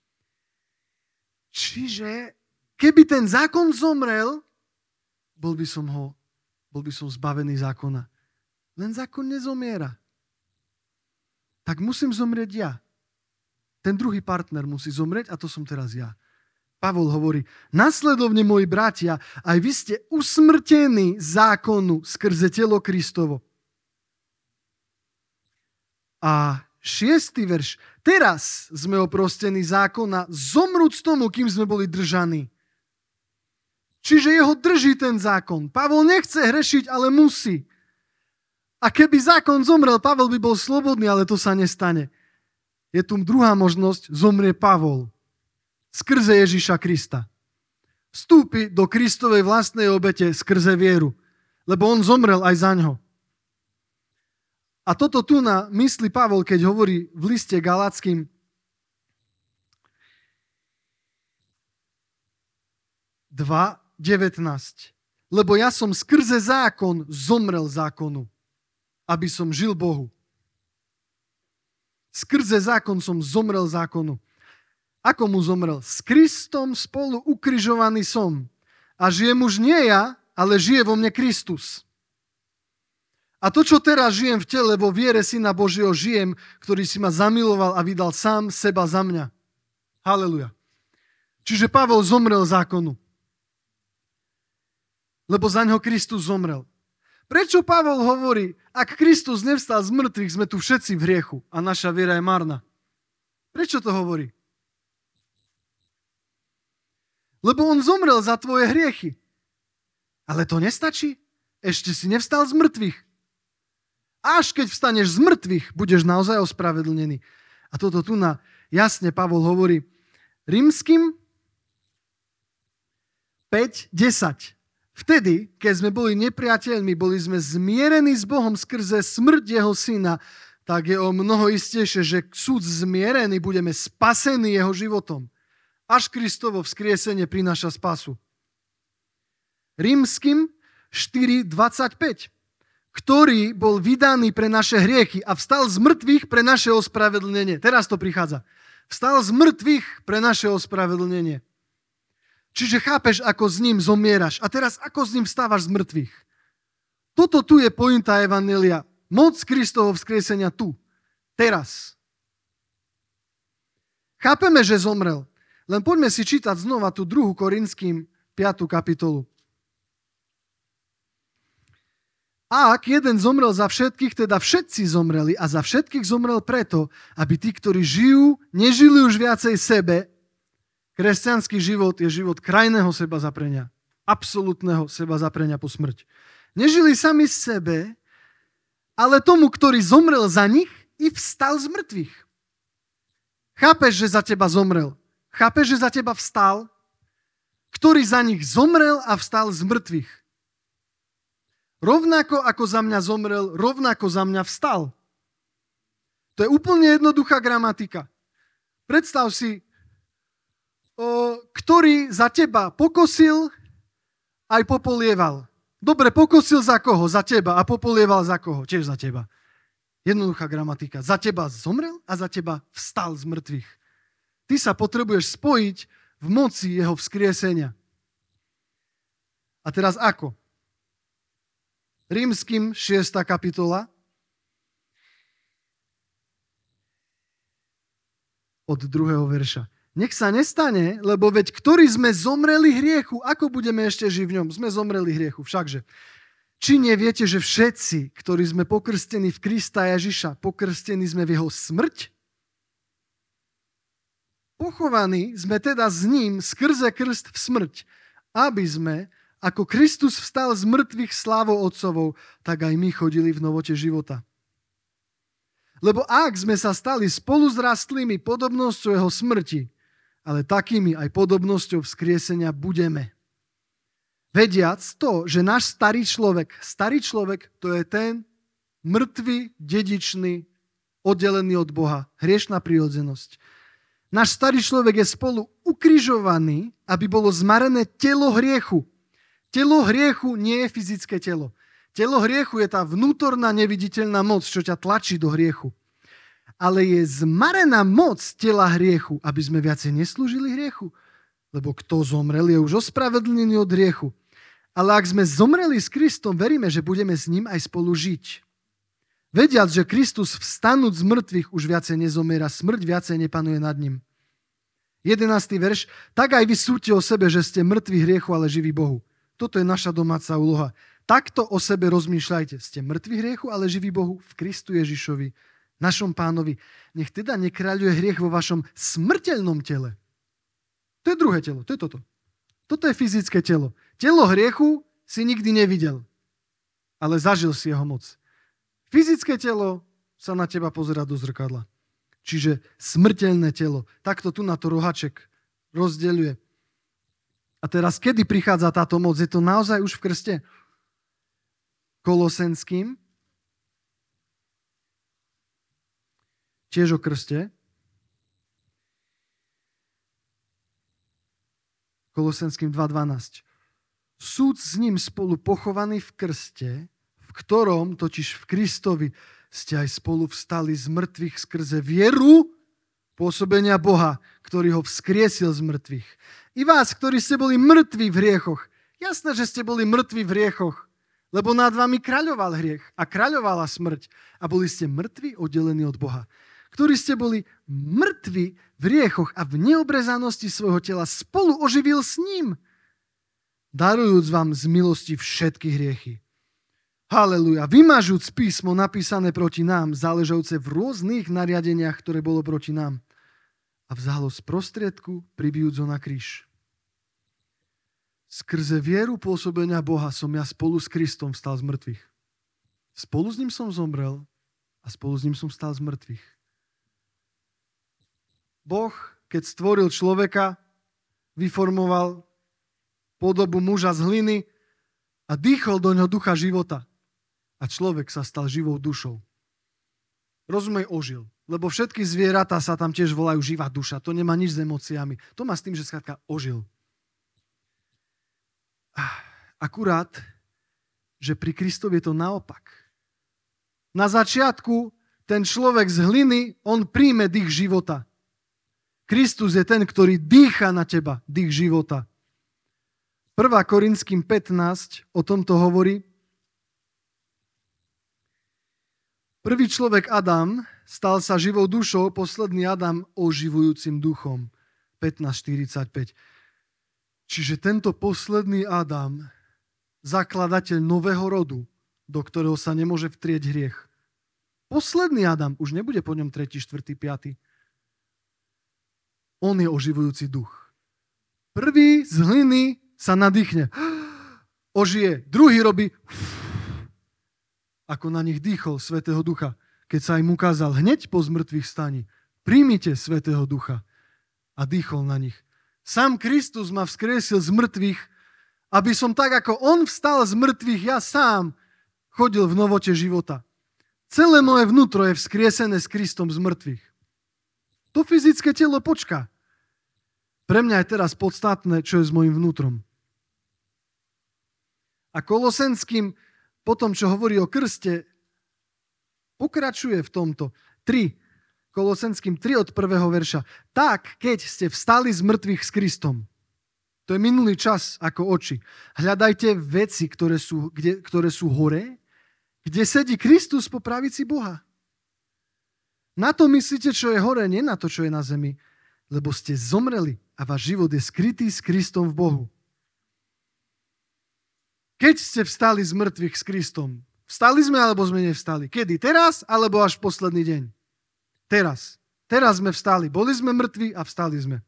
Čiže keby ten zákon zomrel, bol by som zbavený zákona. Len zákon nezomiera. Tak musím zomrieť ja. Ten druhý partner musí zomrieť a to som teraz ja. Pavol hovorí, nasledovne, moji bratia, aj vy ste usmrtení zákonu skrze telo Kristovo. A 6. verš. Teraz sme oprostení zákona, zomrúc tomu, kým sme boli držaní. Čiže jeho drží ten zákon. Pavol nechce hrešiť, ale musí. A keby zákon zomrel, Pavel by bol slobodný, ale to sa nestane. Je tu druhá možnosť, zomrie Pavol. Skrze Ježiša Krista. Vstúpi do Kristovej vlastnej obete skrze vieru. Lebo on zomrel aj za ňo. A toto tu na myslí Pavol, keď hovorí v liste Galackým 2:19. Lebo ja som skrze zákon zomrel zákonu, aby som žil Bohu. Skrze zákon som zomrel zákonu. Ako mu zomrel? S Kristom spolu ukrižovaný som. A žijem už nie ja, ale žije vo mne Kristus. A to, čo teraz žijem v tele, vo viere Syna Božieho žijem, ktorý si ma zamiloval a vydal sám seba za mňa. Haleluja. Čiže Pavol zomrel zákonu. Lebo za ňo Kristus zomrel. Prečo Pavol hovorí, ak Kristus nevstal z mŕtvych, sme tu všetci v hriechu a naša viera je marná? Prečo to hovorí? Lebo on zomrel za tvoje hriechy. Ale to nestačí. Ešte si nevstal z mŕtvych. Až keď vstaneš z mŕtvych, budeš naozaj ospravedlnený. A toto tu jasne Pavol hovorí Rímskym 5:10. Vtedy, keď sme boli nepriateľmi, boli sme zmierení s Bohom skrze smrť jeho syna, tak je o mnoho istejšie, že súd zmierený budeme spasení jeho životom. Až Kristovo vzkriesenie prináša spasu. Rímskym 4:25. Ktorý bol vydaný pre naše hriechy a vstal z mŕtvych pre naše ospravedlnenie. Teraz to prichádza. Vstal z mŕtvych pre naše ospravedlnenie. Čiže chápeš, ako s ním zomieraš. A teraz ako s ním vstávaš z mŕtvych. Toto tu je pointa evanjelia. Moc Kristovho vzkriesenia tu. Teraz. Chápeme, že zomrel. Len poďme si čítať znova tú 2. Korinským 5. kapitolu. A ak jeden zomrel za všetkých, teda všetci zomreli a za všetkých zomrel preto, aby tí, ktorí žijú, nežili už viacej sebe. Kresťanský život je život krajného sebazaprenia. Absolútneho sebazaprenia po smrť. Nežili sami sebe, ale tomu, ktorý zomrel za nich i vstal z mŕtvych. Chápeš, že za teba zomrel? Chápeš, že za teba vstal? Ktorý za nich zomrel a vstal z mŕtvych. Rovnako ako za mňa zomrel, rovnako za mňa vstal. To je úplne jednoduchá gramatika. Predstav si, ktorý za teba pokosil aj popolieval. Dobre, pokosil za koho? Za teba. A popolieval za koho? Tiež za teba. Jednoduchá gramatika. Za teba zomrel a za teba vstal z mŕtvych. Ty sa potrebuješ spojiť v moci jeho vzkriesenia. A teraz ako? Rímskym 6. kapitola od 2. verša. Nech sa nestane, lebo veď ktorí sme zomreli hriechu, ako budeme ešte žiť v ňom? Sme zomreli hriechu, všakže. Či neviete, že všetci, ktorí sme pokrstení v Krista Ježiša, pokrstení sme v jeho smrť? Pochovaní sme teda s ním skrze krst v smrť, aby sme, ako Kristus vstal z mŕtvych slávou Otcovou, tak aj my chodili v novote života. Lebo ak sme sa stali spoluzrastlými podobnosťou jeho smrti, ale takými aj podobnosťou vzkriesenia budeme. Vediac to, že náš starý človek to je ten mŕtvy, dedičný, oddelený od Boha, hriešná prirodzenosť. Náš starý človek je spolu ukrižovaný, aby bolo zmarené telo hriechu. Telo hriechu nie je fyzické telo. Telo hriechu je tá vnútorná neviditeľná moc, čo ťa tlačí do hriechu. Ale je zmarená moc tela hriechu, aby sme viacej neslúžili hriechu. Lebo kto zomrel, je už ospravedlnený od hriechu. Ale ak sme zomreli s Kristom, veríme, že budeme s ním aj spolu žiť. Vediac, že Kristus vstanúť z mŕtvych už viacej nezomiera, smrť viacej nepanuje nad ním. 11. verš. Tak aj vy súďte o sebe, že ste mŕtvi hriechu, ale živí Bohu. Toto je naša domáca úloha. Takto o sebe rozmýšľajte. Ste mŕtvi hriechu, ale živí Bohu v Kristu Ježišovi, našom Pánovi. Nech teda nekráľuje hriech vo vašom smrteľnom tele. To je druhé telo, to je toto. Toto je fyzické telo. Telo hriechu si nikdy nevidel, ale zažil si jeho moc. Fyzické telo sa na teba pozerá do zrkadla. Čiže smrteľné telo. Takto tu na to rohaček rozdeľuje. A teraz, kedy prichádza táto moc? Je to naozaj už v krste? Kolosenským. Tiež o krste. Kolosenským 2.12. Súd s ním spolu pochovaný v krste, v ktorom, totiž v Kristovi, ste aj spolu vstali z mŕtvych skrze vieru pôsobenia Boha, ktorý ho vzkriesil z mŕtvych. I vás, ktorí ste boli mŕtvi v hriechoch. Jasné, že ste boli mŕtvi v hriechoch, lebo nad vami kráľoval hriech a kráľovala smrť a boli ste mŕtvi oddelení od Boha, ktorí ste boli mŕtvi v hriechoch a v neobrezanosti svojho tela spolu oživil s ním, darujúc vám z milosti všetky hriechy. Haleluja. Vymažúc písmo napísané proti nám, záležajúce v rôznych nariadeniach, ktoré bolo proti nám. A vzal ho z prostriedku, pribijúc ho na kríž. Skrze vieru pôsobenia Boha som ja spolu s Kristom vstal z mŕtvych. Spolu s ním som zomrel a spolu s ním som vstal z mŕtvych. Boh, keď stvoril človeka, vyformoval podobu muža z hliny a dýchol do ňoho ducha života. A človek sa stal živou dušou. Rozumej, ožil. Lebo všetky zvieratá sa tam tiež volajú živá duša. To nemá nič s emóciami. To má s tým, že skrátka ožil. Akurát, že pri Kristovi je to naopak. Na začiatku ten človek z hliny, on príjme dých života. Kristus je ten, ktorý dýcha na teba, dých života. 1. Korinským 15 o tomto hovorí. Prvý človek Adam stal sa živou dušou, posledný Adam oživujúcim duchom. 15.45. Čiže tento posledný Adam, zakladateľ nového rodu, do ktorého sa nemôže vtrieť hriech. Posledný Adam, už nebude po ňom 3., 4., 5. On je oživujúci duch. Prvý z hliny sa nadýchne. Ožije. Druhý robí ako na nich dýchol Svätého Ducha, keď sa im ukázal hneď po zmrtvých staní. Príjmite Svätého Ducha a dýchol na nich. Sám Kristus ma vzkriesil z mŕtvych, aby som tak, ako on vstal z mŕtvych, ja sám chodil v novote života. Celé moje vnútro je vzkriesené s Kristom z mŕtvych. To fyzické telo počká. Pre mňa je teraz podstatné, čo je s mojím vnútrom. A Kolosenským po tom, čo hovorí o krste, pokračuje v tomto. 3. Kolosenským 3 od 1. verša. Tak, keď ste vstali z mŕtvych s Kristom, to je minulý čas ako oči, hľadajte veci, ktoré sú hore, kde sedí Kristus po pravici Boha. Na to myslíte, čo je hore, nie na to, čo je na zemi, lebo ste zomreli a váš život je skrytý s Kristom v Bohu. Keď ste vstali z mŕtvych s Kristom, vstali sme alebo sme nevstali? Kedy? Teraz alebo až posledný deň? Teraz. Teraz sme vstali. Boli sme mŕtvi a vstali sme.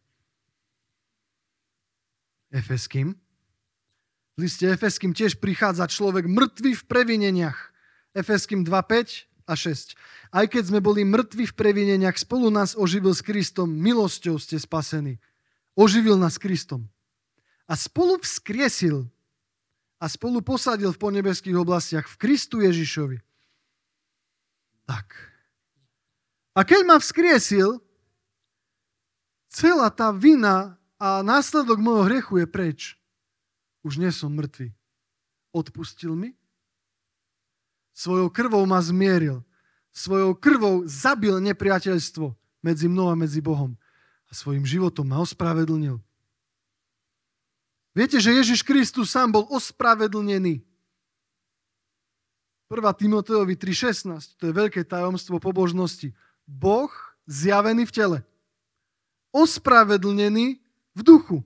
Efeským. V liste Efeským tiež prichádza človek mŕtvy v previneniach. Efeským 2.5 a 6. Aj keď sme boli mŕtvi v previneniach, spolu nás oživil s Kristom, milosťou ste spasení. Oživil nás Kristom. A spolu vzkriesil a spolu posadil v ponebeských oblastiach v Kristu Ježišovi. Tak. A keď ma vzkriesil, celá tá vina a následok môjho hriechu je preč. Už nie som mŕtvy. Odpustil mi. Svojou krvou ma zmieril. Svojou krvou zabil nepriateľstvo medzi mnou a medzi Bohom. A svojim životom ma ospravedlnil. Viete, že Ježiš Kristus sám bol ospravedlnený. 1. Timotejovi 3.16, to je veľké tajomstvo pobožnosti. Boh zjavený v tele. Ospravedlnený v duchu.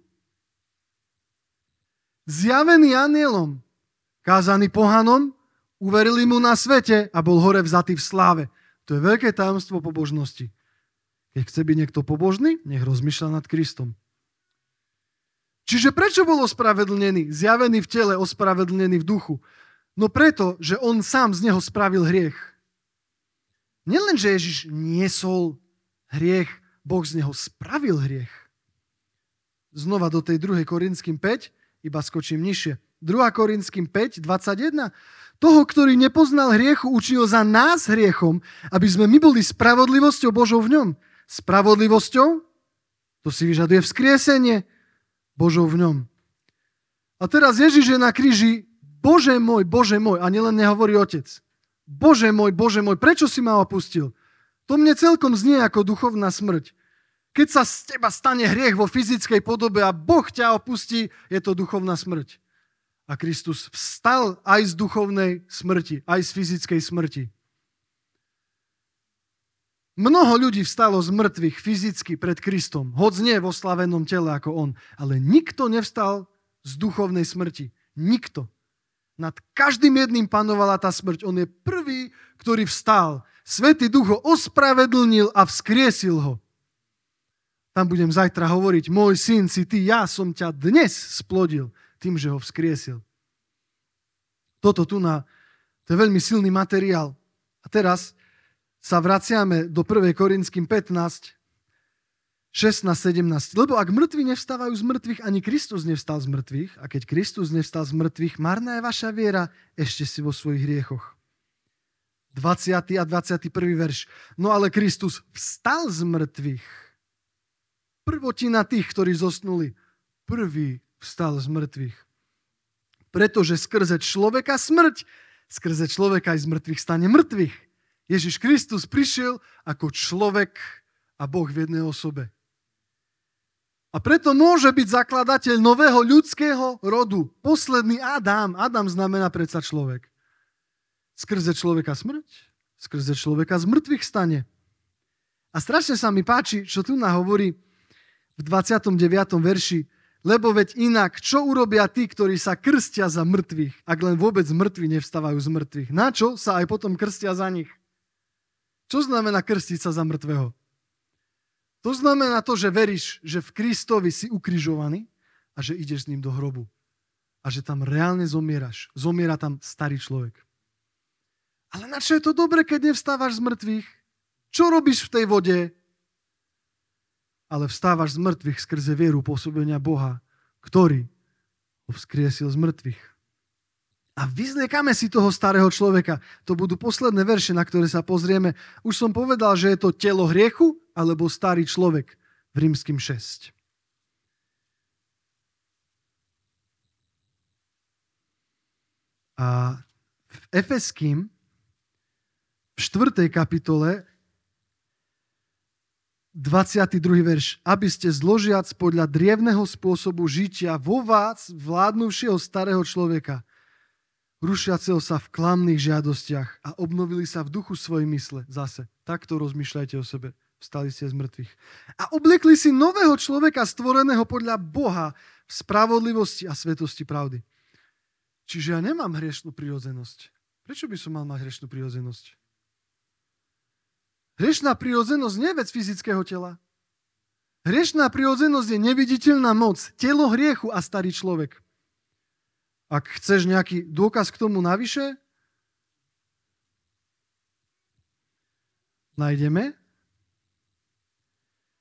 Zjavený anielom, kázaný pohanom, uverili mu na svete a bol hore vzatý v sláve. To je veľké tajomstvo pobožnosti. Keď chce byť niekto pobožný, nech rozmýšľa nad Kristom. Čiže prečo bol ospravedlnený? Zjavený v tele, ospravedlnený v duchu. No preto, že on sám z neho spravil hriech. Nielen, že Ježiš niesol hriech, Boh z neho spravil hriech. Znova do tej 2. Korinským 5, iba skočím nižšie. 2. Korinským 5, 21. Toho, ktorý nepoznal hriechu, učinil za nás hriechom, aby sme my boli spravodlivosťou Božou v ňom. Spravodlivosťou? To si vyžaduje vzkriesenie Božou v ňom. A teraz Ježiš je na kríži, Bože môj, a nielen nehovorí Otec. Bože môj, prečo si ma opustil? To mne celkom znie ako duchovná smrť. Keď sa z teba stane hriech vo fyzickej podobe a Boh ťa opustí, je to duchovná smrť. A Kristus vstal aj z duchovnej smrti, aj z fyzickej smrti. Mnoho ľudí vstalo z mŕtvych fyzicky pred Kristom, hoď nie v oslavenom tele ako on, ale nikto nevstal z duchovnej smrti. Nikto. Nad každým jedným panovala tá smrť. On je prvý, ktorý vstal. Svätý Duch ho ospravedlnil a vzkriesil ho. Tam budem zajtra hovoriť, môj syn si ty, ja som ťa dnes splodil tým, že ho vzkriesil. To je veľmi silný materiál. A teraz sa vraciame do 1. Korinským 15, 16, 17. Lebo ak mŕtvi nevstávajú z mŕtvych, ani Kristus nevstal z mŕtvych, a keď Kristus nevstal z mŕtvych, marná je vaša viera, ešte si vo svojich hriechoch. 20. a 21. verš. No ale Kristus vstal z mŕtvych. Prvotina tých, ktorí zosnuli. Prvý vstal z mŕtvych. Pretože skrze človeka smrť, skrze človeka aj z mŕtvych stane mŕtvych. Ježiš Kristus prišiel ako človek a Boh v jednej osobe. A preto môže byť zakladateľ nového ľudského rodu. Posledný Adam. Adam znamená predsa človek. Skrze človeka smrť, skrze človeka z mŕtvych stane. A strašne sa mi páči, čo tu hovorí v 29. verši. Lebo veď inak, čo urobia tí, ktorí sa krstia za mŕtvych, ak len vôbec mŕtvi nevstávajú z mŕtvych? Na čo sa aj potom krstia za nich? Čo znamená krstiť sa za mŕtvého? To znamená to, že veríš, že v Kristovi si ukrižovaný a že ideš s ním do hrobu. A že tam reálne zomieraš. Zomiera tam starý človek. Ale na čo je to dobre, keď nevstávaš z mŕtvych? Čo robíš v tej vode? Ale vstávaš z mŕtvych skrze vieru pôsobenia Boha, ktorý ho vzkriesil z mŕtvych. A vyzliekame si toho starého človeka. To budú posledné verše, na ktoré sa pozrieme. Už som povedal, že je to telo hriechu alebo starý človek v Rímskym 6. A v Efeským v 4. kapitole 22. verš. Aby ste zložiac podľa drievneho spôsobu žitia vo vás vládnuvšieho starého človeka, rušiaceho sa v klamných žiadostiach a obnovili sa v duchu svojej mysle. Zase, takto rozmýšľajte o sebe. Vstali ste z mŕtvych. A obliekli si nového človeka stvoreného podľa Boha v spravodlivosti a svetosti pravdy. Čiže ja nemám hriešnú prirodzenosť. Prečo by som mal mať hriešnú prirodzenosť? Hriešná prirodzenosť nie je vec fyzického tela. Hriešná prirodzenosť je neviditeľná moc, telo hriechu a starý človek. Ak chceš nejaký dôkaz k tomu navyše, nájdeme.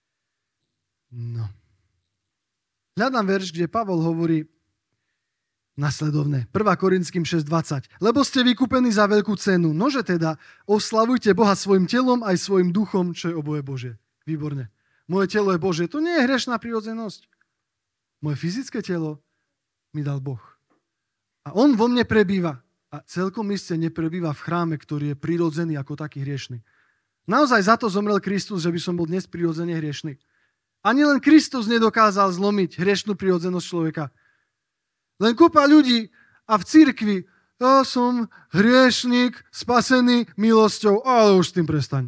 No. Hľadám verš, kde Pavol hovorí, nasledovné. 1. Korinským 6.20. Lebo ste vykúpení za veľkú cenu. Nože teda oslavujte Boha svojim telom aj svojim duchom, čo je oboje Božie. Výborne. Moje telo je Božie. To nie je hrešná prirodzenosť. Moje fyzické telo mi dal Boh. A on vo mne prebýva. A celkom iste neprebýva v chráme, ktorý je prirodzený ako taký hriešný. Naozaj za to zomrel Kristus, že by som bol dnes prirodzene hriešný. Ani len Kristus nedokázal zlomiť hriešnú prirodzenosť človeka. Len kúpa ľudí a v cirkvi ja som hriešnik, spasený milosťou, ale už s tým prestaň.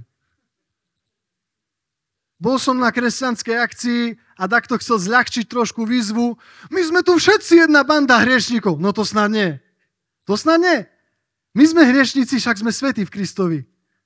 Bol som na kresťanskej akcii a takto chcel zľahčiť trošku výzvu. My sme tu všetci jedna banda hriešnikov. No to snad nie. To snad nie. My sme hriešnici, však sme svätí v Kristovi.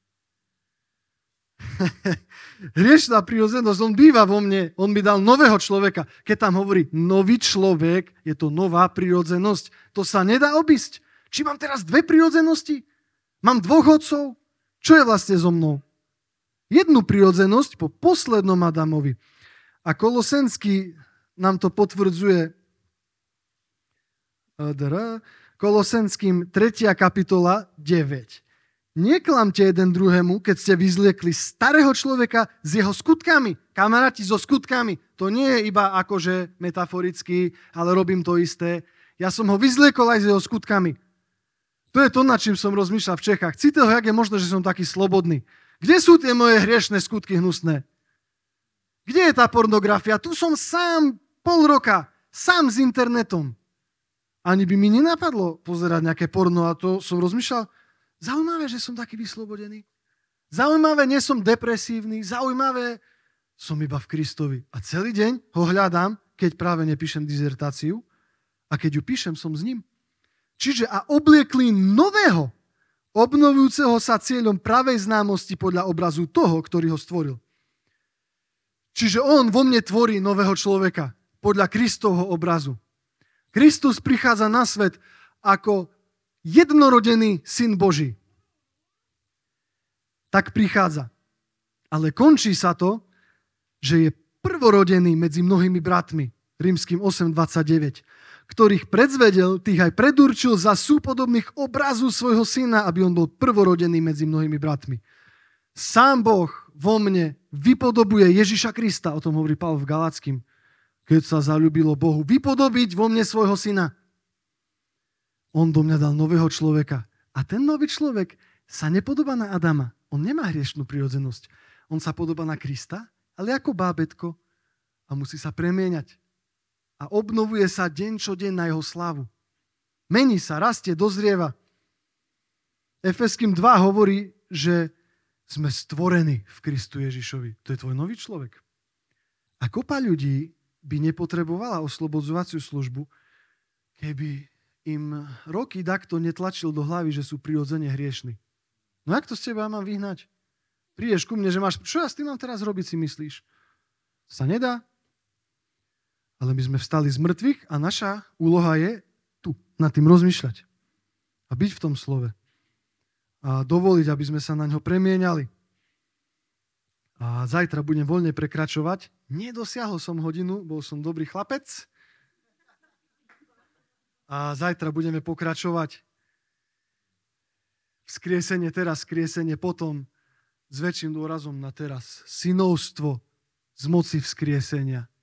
Hriešná prirodzenosť, on býva vo mne, on mi dal nového človeka. Keď tam hovorí nový človek, je to nová prirodzenosť. To sa nedá obísť. Či mám teraz dve prirodzenosti? Mám dvoch otcov? Čo je vlastne so mnou? Jednu prirodzenosť po poslednom Adamovi. A Kolosenský nám to potvrdzuje. Kolosenským 3. kapitola 9. Neklamte jeden druhému, keď ste vyzliekli starého človeka s jeho skutkami. Kamaráti, so skutkami. To nie je iba akože metaforicky, ale robím to isté. Ja som ho vyzliekol aj s jeho skutkami. To je to, nad čím som rozmýšľal v Čechách. Cítil ho, jak je možné, že som taký slobodný. Kde sú tie moje hriešne skutky hnusné? Kde je tá pornografia? Tu som sám pol roka, sám s internetom. Ani by mi nenapadlo pozerať nejaké porno a to som rozmýšľal. Zaujímavé, že som taký vyslobodený. Zaujímavé, nie som depresívny. Zaujímavé, som iba v Kristovi. A celý deň ho hľadám, keď práve nepíšem dizertáciu a keď ju píšem, som s ním. Čiže a obliekli nového, obnovujúceho sa cieľom pravej známosti podľa obrazu toho, ktorý ho stvoril. Čiže on vo mne tvorí nového človeka podľa Kristovho obrazu. Kristus prichádza na svet ako jednorodený syn Boží. Tak prichádza. Ale končí sa to, že je prvorodený medzi mnohými bratmi. Rímskym 8.29. Ktorých predzvedel, tých aj predurčil za súpodobných obrazu svojho syna, aby on bol prvorodený medzi mnohými bratmi. Sám Boh vo mne vypodobuje Ježiša Krista, o tom hovorí Pavol v Galackým, keď sa zaľúbilo Bohu vypodobiť vo mne svojho syna. On do mňa dal nového človeka. A ten nový človek sa nepodobá na Adama. On nemá hriešnú prirodzenosť. On sa podobá na Krista, ale ako bábätko a musí sa premieňať. A obnovuje sa deň čo deň na jeho slávu. Mení sa, rastie, dozrieva. Efeským 2 hovorí, že sme stvorení v Kristu Ježišovi. To je tvoj nový človek. A kopa ľudí by nepotrebovala oslobodzovaciu službu, keby im roky takto netlačil do hlavy, že sú prirodzene hriešni. No jak to z teba mám vyhnať? Prídeš ku mne, že máš... Čo ja s tým mám teraz robiť, si myslíš? Sa nedá. Ale my sme vstali z mŕtvych a naša úloha je tu, nad tým rozmýšľať. A byť v tom slove. A dovoliť, aby sme sa na ňo premieňali. A zajtra budem voľne prekračovať. Nedosiahol som hodinu, bol som dobrý chlapec. A zajtra budeme pokračovať. Vzkriesenie teraz, vzkriesenie potom, s väčším dôrazom na teraz. Synovstvo z moci vzkriesenia.